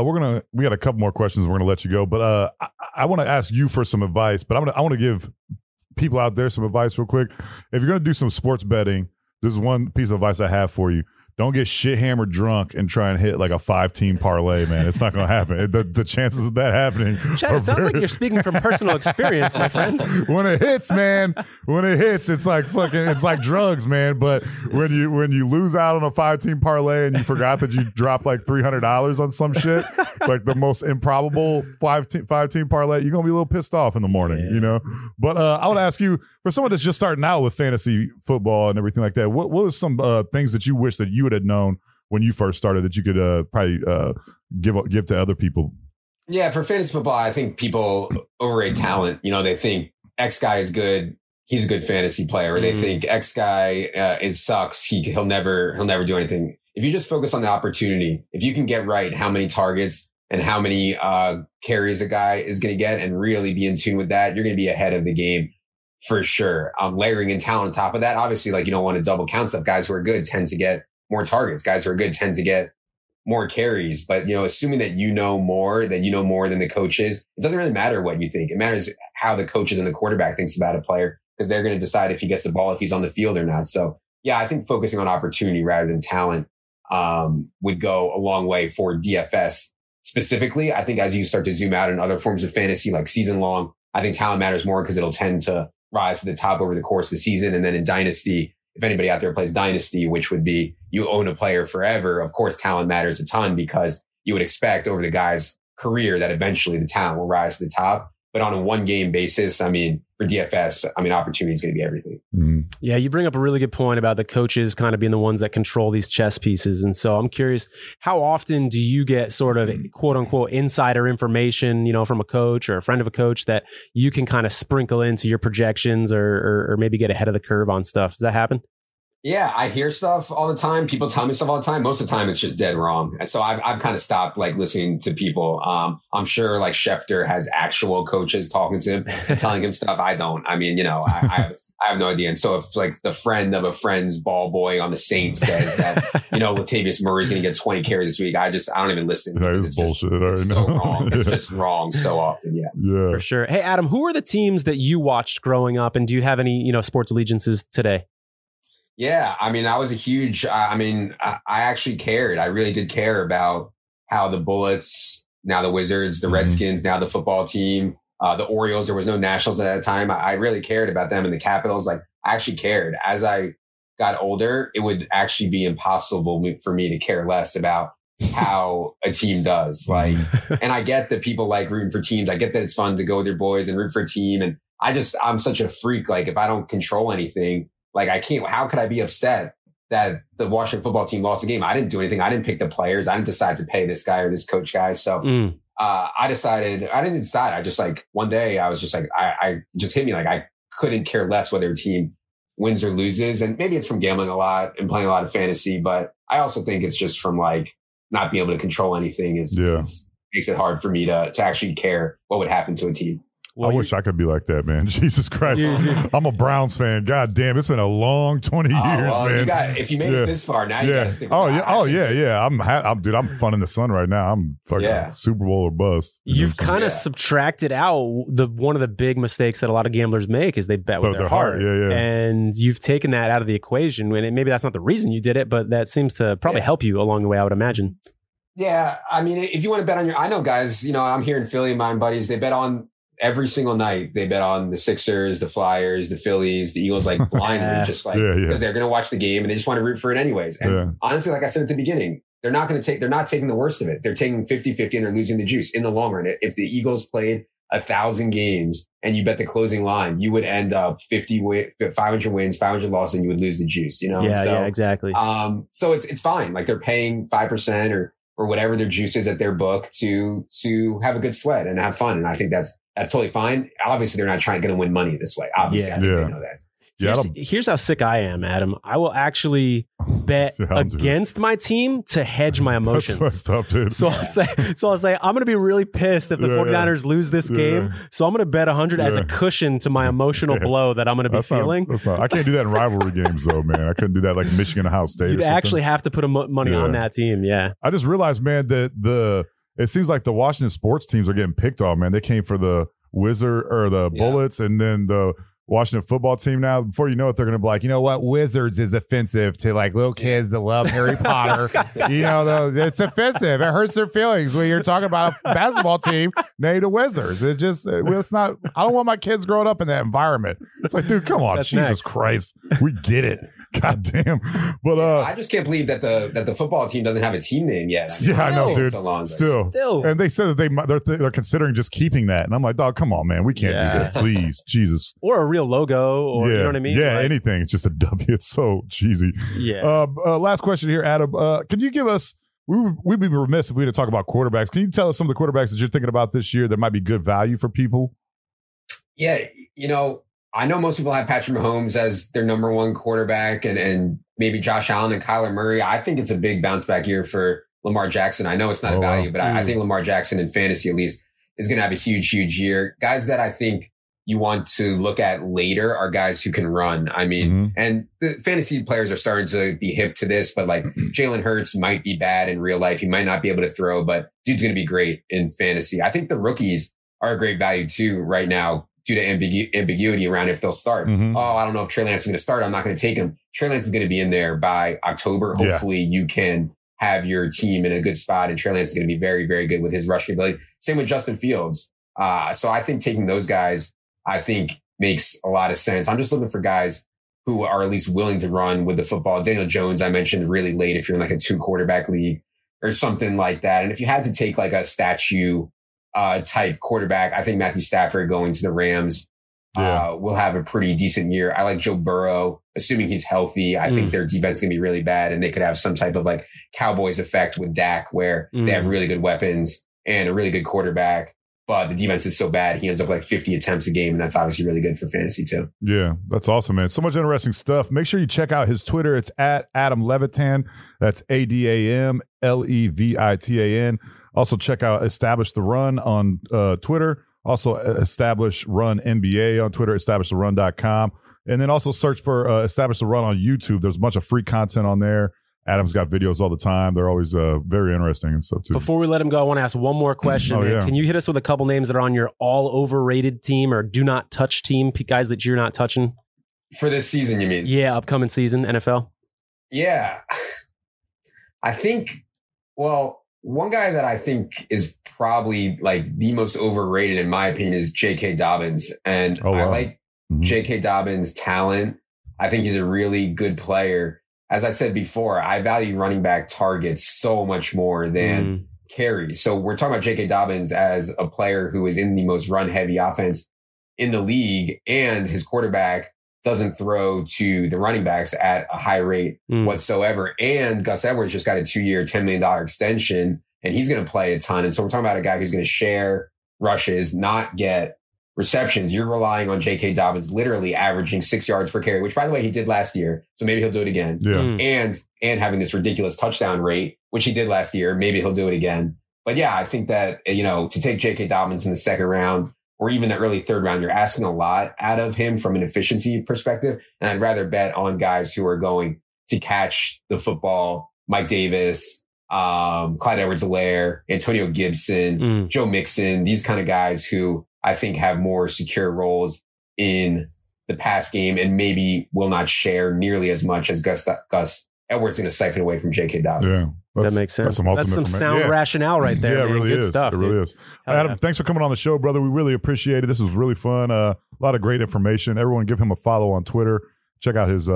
We got a couple more questions. We're going to let you go, but I want to ask you for some advice, but I want to give people out there some advice real quick. If you're going to do some sports betting, this is one piece of advice I have for you. Don't get shit hammered drunk and try and hit like a 5-team parlay, man. It's not going to happen. The chances of that happening. Chad, it sounds like you're speaking from personal experience, my friend. When it hits, man, it's like it's like drugs, man. But when you lose out on a 5-team parlay and you forgot that you dropped like $300 on some shit, like the most improbable 5-team parlay, you're going to be a little pissed off in the morning, But I would ask you, for someone that's just starting out with fantasy football and everything like that, what was some things that you wish that you would have known when you first started that you could probably give to other people? Yeah, for fantasy football, I think people overrate talent. They think X guy is good, he's a good fantasy player, or they think X guy sucks, he'll never do anything. If you just focus on the opportunity, if you can get right how many targets and how many carries a guy is going to get, and really be in tune with that, you're going to be ahead of the game for sure. Layering in talent on top of that, obviously, like you don't want to double count stuff. Guys who are good tend to get more targets. Guys who are good tend to get more carries. But, assuming that more than the coaches, it doesn't really matter what you think. It matters how the coaches and the quarterback thinks about a player, because they're going to decide if he gets the ball, if he's on the field or not. So yeah, I think focusing on opportunity rather than talent would go a long way for DFS specifically. I think as you start to zoom out in other forms of fantasy, like season long, I think talent matters more because it'll tend to rise to the top over the course of the season. And then in Dynasty, if anybody out there plays Dynasty, which would be you own a player forever, of course, talent matters a ton because you would expect over the guy's career that eventually the talent will rise to the top. But on a 1-game basis, I mean, for DFS, I mean, opportunity is going to be everything. Yeah, you bring up a really good point about the coaches kind of being the ones that control these chess pieces. And so I'm curious, how often do you get sort of quote unquote insider information, from a coach or a friend of a coach that you can kind of sprinkle into your projections or maybe get ahead of the curve on stuff? Does that happen? Yeah, I hear stuff all the time. People tell me stuff all the time. Most of the time, it's just dead wrong. And so I've kind of stopped listening to people. I'm sure Schefter has actual coaches talking to him, telling him stuff. I don't. I mean, I have no idea. And so if the friend of a friend's ball boy on the Saints says that, Latavius Murray's going to get 20 carries this week, I don't even listen. That is bullshit. It's so wrong. It's just wrong so often. Yeah. For sure. Hey, Adam, who are the teams that you watched growing up, and do you have any, sports allegiances today? Yeah, I mean, I was a huge, I actually cared. I really did care about how the Bullets, now the Wizards, the Redskins, now the football team, the Orioles, there was no Nationals at that time. I really cared about them and the Capitals. I actually cared. As I got older, it would actually be impossible for me to care less about how a team does. And I get that people like rooting for teams. I get that it's fun to go with your boys and root for a team. And I'm such a freak. If I don't control anything, I can't, how could I be upset that the Washington football team lost the game? I didn't do anything. I didn't pick the players. I didn't decide to pay this guy or this coach guy. So, I didn't decide. I just one day I was just I just hit me. I couldn't care less whether a team wins or loses. And maybe it's from gambling a lot and playing a lot of fantasy, but I also think it's just from not being able to control anything makes it hard for me to actually care what would happen to a team. Well, I wish I could be like that, man. Jesus Christ. I'm a Browns fan. God damn, it's been a long 20 years, man. If you made it this far, now you got to stick with it. I'm fun in the sun right now. I'm fucking Super Bowl or bust. You've kind of subtracted out one of the big mistakes that a lot of gamblers make is they bet with their heart. And you've taken that out of the equation. And maybe that's not the reason you did it, but that seems to probably help you along the way, I would imagine. Yeah. I mean, if you want to bet on I know guys, I'm here in Philly, my buddies, they bet on every single night. They bet on the Sixers, the Flyers, the Phillies, the Eagles, blindly, just because they're going to watch the game and they just want to root for it anyways. And honestly, like I said at the beginning, they're not taking the worst of it. They're taking 50-50 and they're losing the juice in the long run. If the Eagles played 1,000 games and you bet the closing line, you would end up 500 wins, 500 losses, and you would lose the juice, Yeah, exactly. So it's fine. They're paying 5% or whatever their juice is at their book to have a good sweat and have fun. And I think that's totally fine. Obviously, they're not going to win money this way. Obviously, I think they know that. Here's how sick I am, Adam. I will actually bet against my team to hedge my emotions. That's messed up, dude. So I'll say I'm going to be really pissed if the 49ers lose this game. So I'm going to bet 100 as a cushion to my emotional blow that I'm going to be feeling. I can't do that in rivalry games, though, man. I couldn't do that like Michigan, Ohio State. You'd actually have to put money on that team. Yeah. I just realized, man, that it seems like the Washington sports teams are getting picked on, man. They came for the Wizard or the Bullets, and then the Washington football team now. Before you know it, they're going to be like, you know what? Wizards is offensive to little kids that love Harry Potter. It's offensive. It hurts their feelings when you're talking about a basketball team named the Wizards. It's not, I don't want my kids growing up in that environment. It's like, dude, come on. That's Jesus next. Christ. We get it. God damn. But I just can't believe that the football team doesn't have a team name yet. I know, dude. So long, Still. And they said that they're considering just keeping that. And I'm like, dog, come on, man. We can't do that. Please. Jesus. Or a real logo, or you know what I mean? Yeah, anything. It's just a W. It's so cheesy. Yeah. Last question here, Adam. Can you give us? We'd be remiss if we had to talk about quarterbacks. Can you tell us some of the quarterbacks that you're thinking about this year that might be good value for people? Yeah, I know most people have Patrick Mahomes as their number one quarterback, and maybe Josh Allen and Kyler Murray. I think it's a big bounce back year for Lamar Jackson. I know it's not a value, but I think Lamar Jackson in fantasy at least is going to have a huge year. Guys that I think you want to look at later are guys who can run. I mean, and the fantasy players are starting to be hip to this, but Jalen Hurts might be bad in real life. He might not be able to throw, but dude's going to be great in fantasy. I think the rookies are a great value too right now due to ambiguity around if they'll start. I don't know if Trey Lance is going to start. I'm not going to take him. Trey Lance is going to be in there by October. Hopefully you can have your team in a good spot, and Trey Lance is going to be very, very good with his rushing ability. Same with Justin Fields. So I think taking those guys, I think makes a lot of sense. I'm just looking for guys who are at least willing to run with the football. Daniel Jones, I mentioned really late if you're in a 2 quarterback league or something like that. And if you had to take a statue type quarterback. I think Matthew Stafford going to the Rams will have a pretty decent year. I like Joe Burrow, assuming he's healthy. I think their defense is going to be really bad, and they could have some type of like Cowboys effect with Dak, where they have really good weapons and a really good quarterback, but the defense is so bad he ends up like 50 attempts a game, and that's obviously really good for fantasy too. Yeah, that's awesome, man. So much interesting stuff. Make sure you check out his Twitter. It's at Adam Levitan. That's ADAMLEVITAN. Also check out Establish the Run on Twitter. Also Establish Run NBA on Twitter, EstablishTheRun.com. And then also search for Establish the Run on YouTube. There's a bunch of free content on there. Adam's got videos all the time. They're always very interesting and stuff too. Before we let him go, I want to ask one more question. Can you hit us with a couple names that are on your all overrated team or do not touch team, guys that you're not touching? For this season, you mean? Yeah, upcoming season, NFL. Yeah. I think, one guy that I think is probably like the most overrated in my opinion is J.K. Dobbins. And I like J.K. Dobbins' talent. I think he's a really good player. As I said before, I value running back targets so much more than carries. So we're talking about J.K. Dobbins as a player who is in the most run-heavy offense in the league, and his quarterback doesn't throw to the running backs at a high rate whatsoever. And Gus Edwards just got a 2-year, $10 million extension, and he's going to play a ton. And so we're talking about a guy who's going to share rushes, not get receptions. You're relying on J.K. Dobbins literally averaging 6 yards per carry, which, by the way, he did last year. So maybe he'll do it again. Yeah. And having this ridiculous touchdown rate, which he did last year. Maybe he'll do it again. But yeah, I think that, to take J.K. Dobbins in the second round or even the early third round, you're asking a lot out of him from an efficiency perspective. And I'd rather bet on guys who are going to catch the football, Mike Davis, Clyde Edwards-Helaire, Antonio Gibson, Joe Mixon, these kind of guys who I think have more secure roles in the pass game and maybe will not share nearly as much as Gus Edwards going to siphon away from J.K. Dobbins. Yeah. That makes sense. That's some sound rationale right there. Yeah, man. it really Good is. stuff. It really is. Adam, thanks for coming on the show, brother. We really appreciate it. This was really fun. A lot of great information. Everyone give him a follow on Twitter. Check out his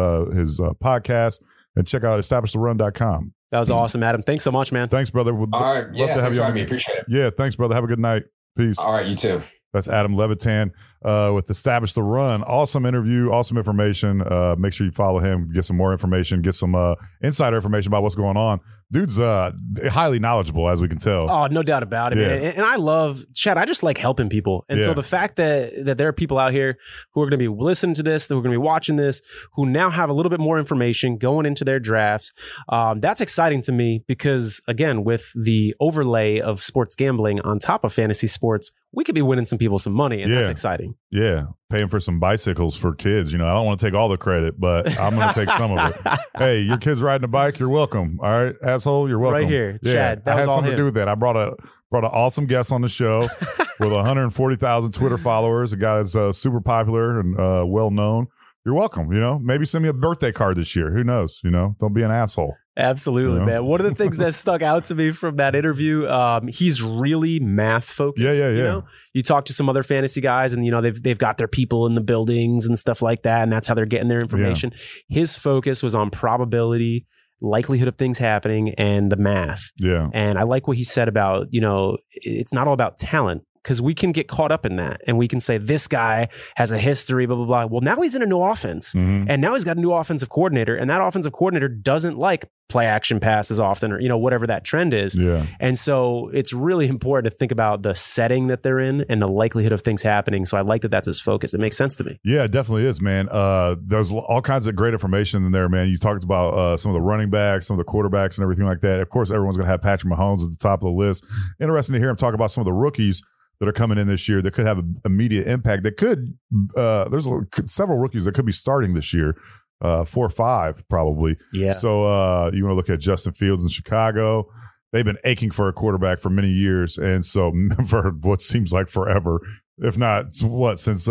podcast and check out EstablishTheRun.com. That was awesome, Adam. Thanks so much, man. Thanks, brother. All right. Love to have you on. Me. Appreciate it. Yeah, thanks, brother. Have a good night. Peace. All right, you too. That's Adam Levitan with Establish the Run. Awesome interview, awesome information. Make sure you follow him, get some more information, get some insider information about what's going on. Dude's highly knowledgeable, as we can tell. Oh, no doubt about it, man. And I love, Chad, I just like helping people. And so the fact that there are people out here who are going to be listening to this, who are going to be watching this, who now have a little bit more information going into their drafts, that's exciting to me because, again, with the overlay of sports gambling on top of fantasy sports, we could be winning some people some money, and that's exciting. Yeah, paying for some bicycles for kids. I don't want to take all the credit, but I'm going to take some of it. Hey, your kid's riding a bike, you're welcome. All right, asshole, you're welcome. Right here, Chad. That I was had all something him. to do with that. I brought an awesome guest on the show with 140,000 Twitter followers. A guy that's super popular and well known. You're welcome. Maybe send me a birthday card this year. Who knows? Don't be an asshole. Absolutely, man. One of the things that stuck out to me from that interview, he's really math focused. Yeah. You talk to some other fantasy guys, and they've got their people in the buildings and stuff like that, and that's how they're getting their information. Yeah. His focus was on probability, likelihood of things happening, and the math. Yeah. And I like what he said about it's not all about talent. Because we can get caught up in that and we can say this guy has a history, blah, blah, blah. Well, now he's in a new offense and now he's got a new offensive coordinator, and that offensive coordinator doesn't like play action passes often or, whatever that trend is. Yeah. And so it's really important to think about the setting that they're in and the likelihood of things happening. So I like that that's his focus. It makes sense to me. Yeah, it definitely is, man. There's all kinds of great information in there, man. You talked about some of the running backs, some of the quarterbacks and everything like that. Of course, everyone's going to have Patrick Mahomes at the top of the list. Interesting to hear him talk about some of the rookies that are coming in this year that could have an immediate impact. That could, there's several rookies that could be starting this year, 4 or 5 probably. Yeah. So you want to look at Justin Fields in Chicago. They've been aching for a quarterback for many years, and so for what seems like forever, if not since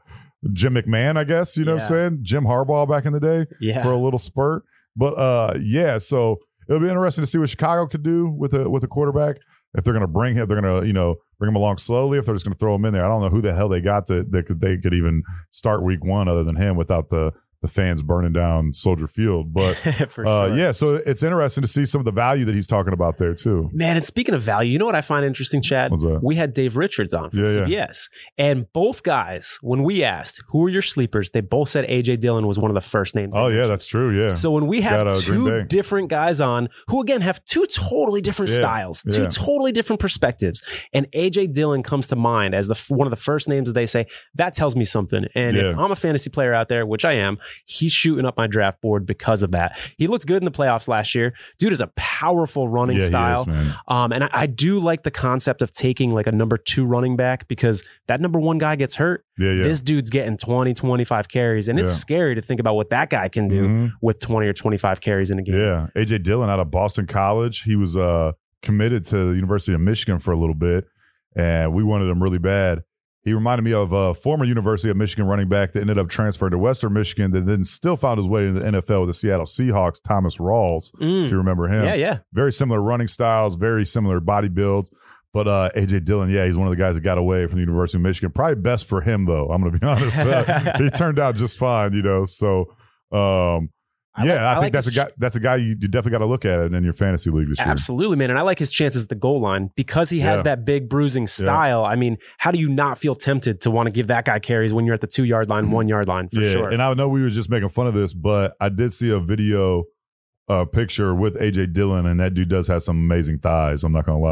Jim McMahon, I guess. You know what I'm saying? Jim Harbaugh back in the day for a little spurt. But so it'll be interesting to see what Chicago could do with a quarterback. If they're going to bring him, they're going to bring him along slowly. If they're just going to throw him in there, I don't know who the hell they got that they could even start week 1 other than him without the the fans burning down Soldier Field. But For sure. yeah, so it's interesting to see some of the value that he's talking about there too. Man, and speaking of value, you know what I find interesting, Chad? What's that? We had Dave Richards on from CBS. And both guys, when we asked, who are your sleepers, they both said A.J. Dillon was one of the first names. Oh, yeah, that's true, yeah. So when we have Green two Bay. different guys on, who again have two totally different styles, two totally different perspectives, and A.J. Dillon comes to mind as one of the first names that they say, that tells me something. And if I'm a fantasy player out there, which I am, he's shooting up my draft board because of that. He looked good in the playoffs last year. Dude is a powerful running style. He is, and I do like the concept of taking like a number 2 running back, because that number 1 guy gets hurt. This dude's getting 20, 25 carries. And it's scary to think about what that guy can do with 20 or 25 carries in a game. Yeah. A.J. Dillon out of Boston College. He was committed to the University of Michigan for a little bit, and we wanted him really bad. He reminded me of a former University of Michigan running back that ended up transferring to Western Michigan that then still found his way in the NFL with the Seattle Seahawks, Thomas Rawls, if you remember him. Yeah. Very similar running styles, very similar body builds. But A.J. Dillon, he's one of the guys that got away from the University of Michigan. Probably best for him, though. I'm going to be honest. He turned out just fine, So, I think that's a guy you definitely got to look at it in your fantasy league this year. Absolutely, man. And I like his chances at the goal line because he has that big bruising style. I mean, how do you not feel tempted to want to give that guy carries when you're at the 2-yard line, 1-yard line for sure? And I know we were just making fun of this, but I did see a video picture with A.J. Dillon, and that dude does have some amazing thighs. I'm not going to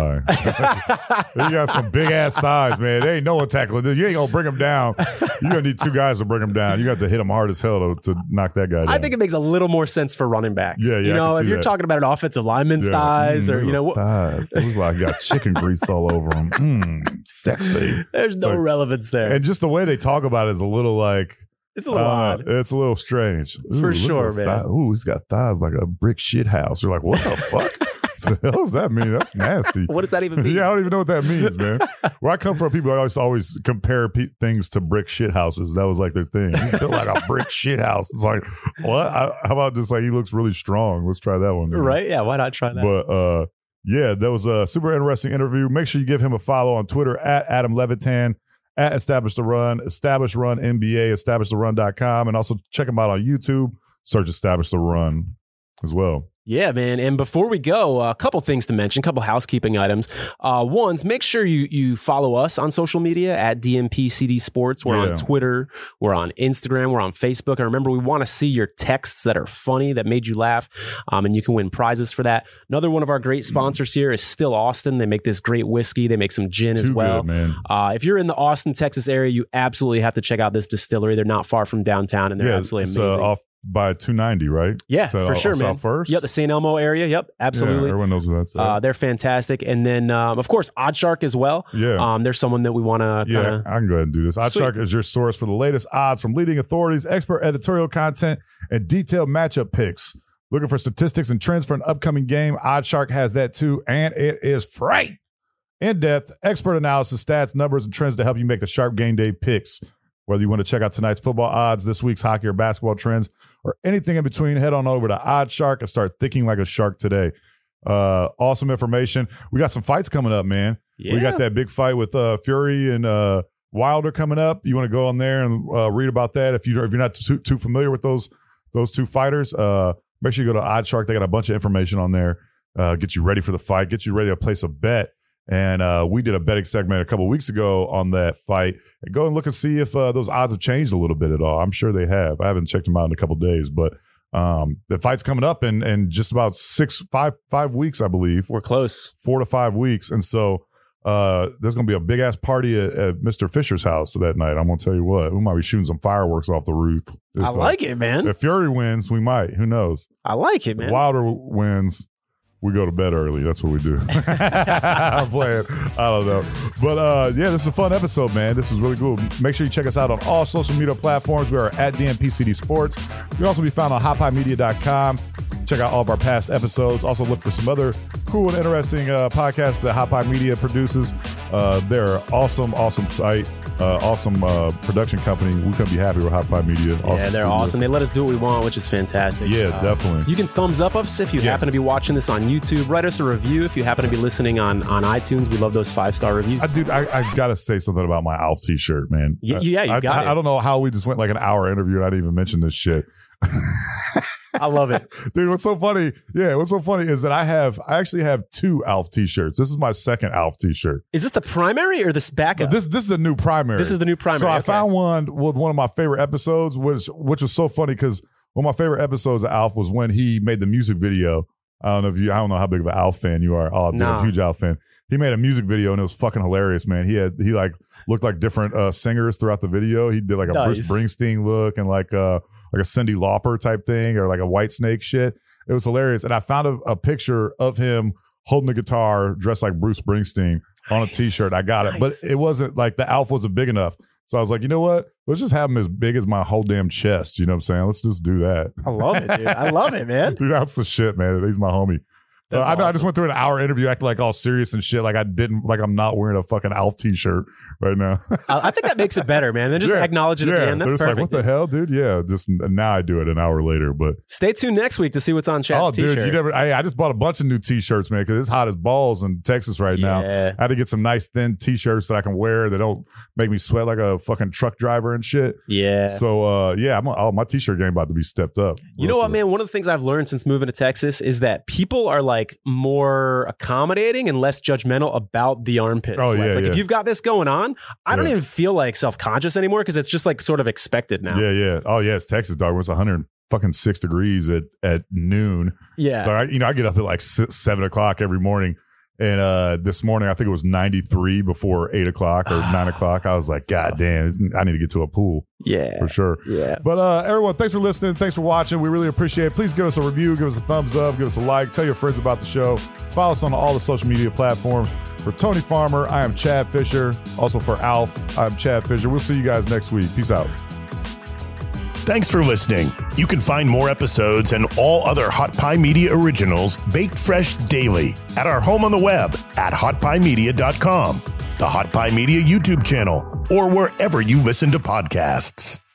lie. He got some big-ass thighs, man. There ain't no one tackling. You ain't going to bring him down. You're going to need 2 guys to bring him down. You got to hit him hard as hell to knock that guy down. I think it makes a little more sense for running backs. Yeah, if you're talking about an offensive lineman's thighs or, thighs. It was like got chicken grease all over him. Sexy. There's no relevance there. And just the way they talk about it is a little like, it's a little odd. It's a little strange. For sure, man. He's got thighs like a brick shit house. You're like, what the fuck? What the hell does that mean? That's nasty. What does that even mean? Yeah, I don't even know what that means, man. Where I come from, people always compare things to brick shit houses. That was like their thing. He's built like a brick shit house. It's like, what? How about just like he looks really strong? Let's try that one. Man. Right? Yeah, why not try that? But that was a super interesting interview. Make sure you give him a follow on Twitter at Adam Levitan. At Establish the Run, Establish Run NBA, EstablishTheRun.com, and also check them out on YouTube. Search Establish the Run as well. Yeah, man. And before we go, a couple things to mention, a couple housekeeping items. One's make sure you follow us on social media at DMPCD Sports. We're on Twitter. We're on Instagram. We're on Facebook. And remember, we want to see your texts that are funny, that made you laugh. And you can win prizes for that. Another one of our great sponsors here is Still Austin. They make this great whiskey. They make some gin as well. Good, man. If you're in the Austin, Texas area, you absolutely have to check out this distillery. They're not far from downtown, and they're absolutely amazing. Off by 290, right? Yeah, for sure, man. South First? Yep, the St. Elmo area. Yep, absolutely. Yeah, everyone knows what that's at. They're fantastic. And then, of course, Oddshark as well. Yeah. There's someone that we want to I can go ahead and do this. Oddshark is your source for the latest odds from leading authorities, expert editorial content, and detailed matchup picks. Looking for statistics and trends for an upcoming game? Oddshark has that too, and it is free. In-depth, expert analysis, stats, numbers, and trends to help you make the sharp game day picks. Whether you want to check out tonight's football odds, this week's hockey or basketball trends, or anything in between, head on over to Oddshark and start thinking like a shark today. Awesome information. We got some fights coming up, man. Yeah. We got that big fight with Fury and Wilder coming up. You want to go on there and read about that if you're not too familiar with those 2 fighters. Make sure you go to Oddshark. They got a bunch of information on there. Get you ready for the fight. Get you ready to place a bet. And we did a betting segment a couple weeks ago on that fight. Go and look and see if those odds have changed a little bit at all. I'm sure they have. I haven't checked them out in a couple of days, but the fight's coming up in just about 5 weeks, I believe. We're close. 4 to 5 weeks. And so there's going to be a big-ass party at Mr. Fisher's house that night. I'm going to tell you what. We might be shooting some fireworks off the roof. I like it, man. If Fury wins, we might. Who knows? I like it, man. If Wilder wins, we go to bed early. That's what we do. I'm playing. I don't know. But this is a fun episode, man. This is really cool. Make sure you check us out on all social media platforms. We are at DMPCD Sports. You can also be found on hotpiemedia.com. Check out all of our past episodes. Also look for some other cool and interesting podcasts that Hot Pie Media produces. They're an awesome site, awesome production company. We couldn't be happy with Hot Pie Media. Yeah, they're awesome. They let us do what we want, which is fantastic. Yeah, definitely. You can thumbs up us if you happen to be watching this on YouTube. Write us a review if you happen to be listening on iTunes. We love those 5-star reviews. Dude, I got to say something about my Alf t-shirt, man. Yeah, you got it. I don't know how we just went like an hour interview and I didn't even mention this shit. I love it. Dude, what's so funny is that I actually have 2 Alf t-shirts. This is my second Alf t-shirt. Is this the primary or this backup? This is the new primary. This is the new primary. So I found one with one of my favorite episodes, which was so funny because one of my favorite episodes of Alf was when he made the music video. I don't know how big of an Alf fan you are. Oh, dude, I'm a huge Alf fan. He made a music video and it was fucking hilarious, man. He like looked like different singers throughout the video. He did like a Bruce Springsteen look and like a Cyndi Lauper type thing or like a Whitesnake shit. It was hilarious. And I found a picture of him holding the guitar dressed like Bruce Springsteen on a t-shirt. I got it. But it wasn't like the Alf wasn't big enough. So I was like, you know what? Let's just have him as big as my whole damn chest. You know what I'm saying? Let's just do that. I love it, dude. I love it, man. Dude, that's the shit, man. He's my homie. I know. I just went through an hour interview acting like all serious and shit. Like I'm not wearing a fucking Alf t-shirt right now. I think that makes it better, man. Then just acknowledge it at the end. That's perfect. Like, what the hell, dude? Yeah. Just now I do it an hour later, but stay tuned next week to see what's on Chad's t-shirt. Dude, I just bought a bunch of new t-shirts, man, because it's hot as balls in Texas right now. I had to get some nice thin t-shirts that I can wear that don't make me sweat like a fucking truck driver and shit. Yeah. So my t-shirt game about to be stepped up. You know what, man? One of the things I've learned since moving to Texas is that people are like more accommodating and less judgmental about the armpit sweats. If you've got this going on, I don't even feel like self-conscious anymore because it's just like sort of expected now. Yeah. Oh yeah, it's Texas, dog. It's 106 degrees at noon. Yeah. So I get up at like 7 o'clock every morning. And this morning, I think it was 93 before 8 o'clock or 9 o'clock. I was like, God damn, I need to get to a pool. Yeah. For sure. Yeah. But everyone, thanks for listening. Thanks for watching. We really appreciate it. Please give us a review. Give us a thumbs up. Give us a like. Tell your friends about the show. Follow us on all the social media platforms. For Tony Farmer, I am Chad Fisher. Also for Alf, I'm Chad Fisher. We'll see you guys next week. Peace out. Thanks for listening. You can find more episodes and all other Hot Pie Media originals baked fresh daily at our home on the web at hotpiemedia.com, the Hot Pie Media YouTube channel, or wherever you listen to podcasts.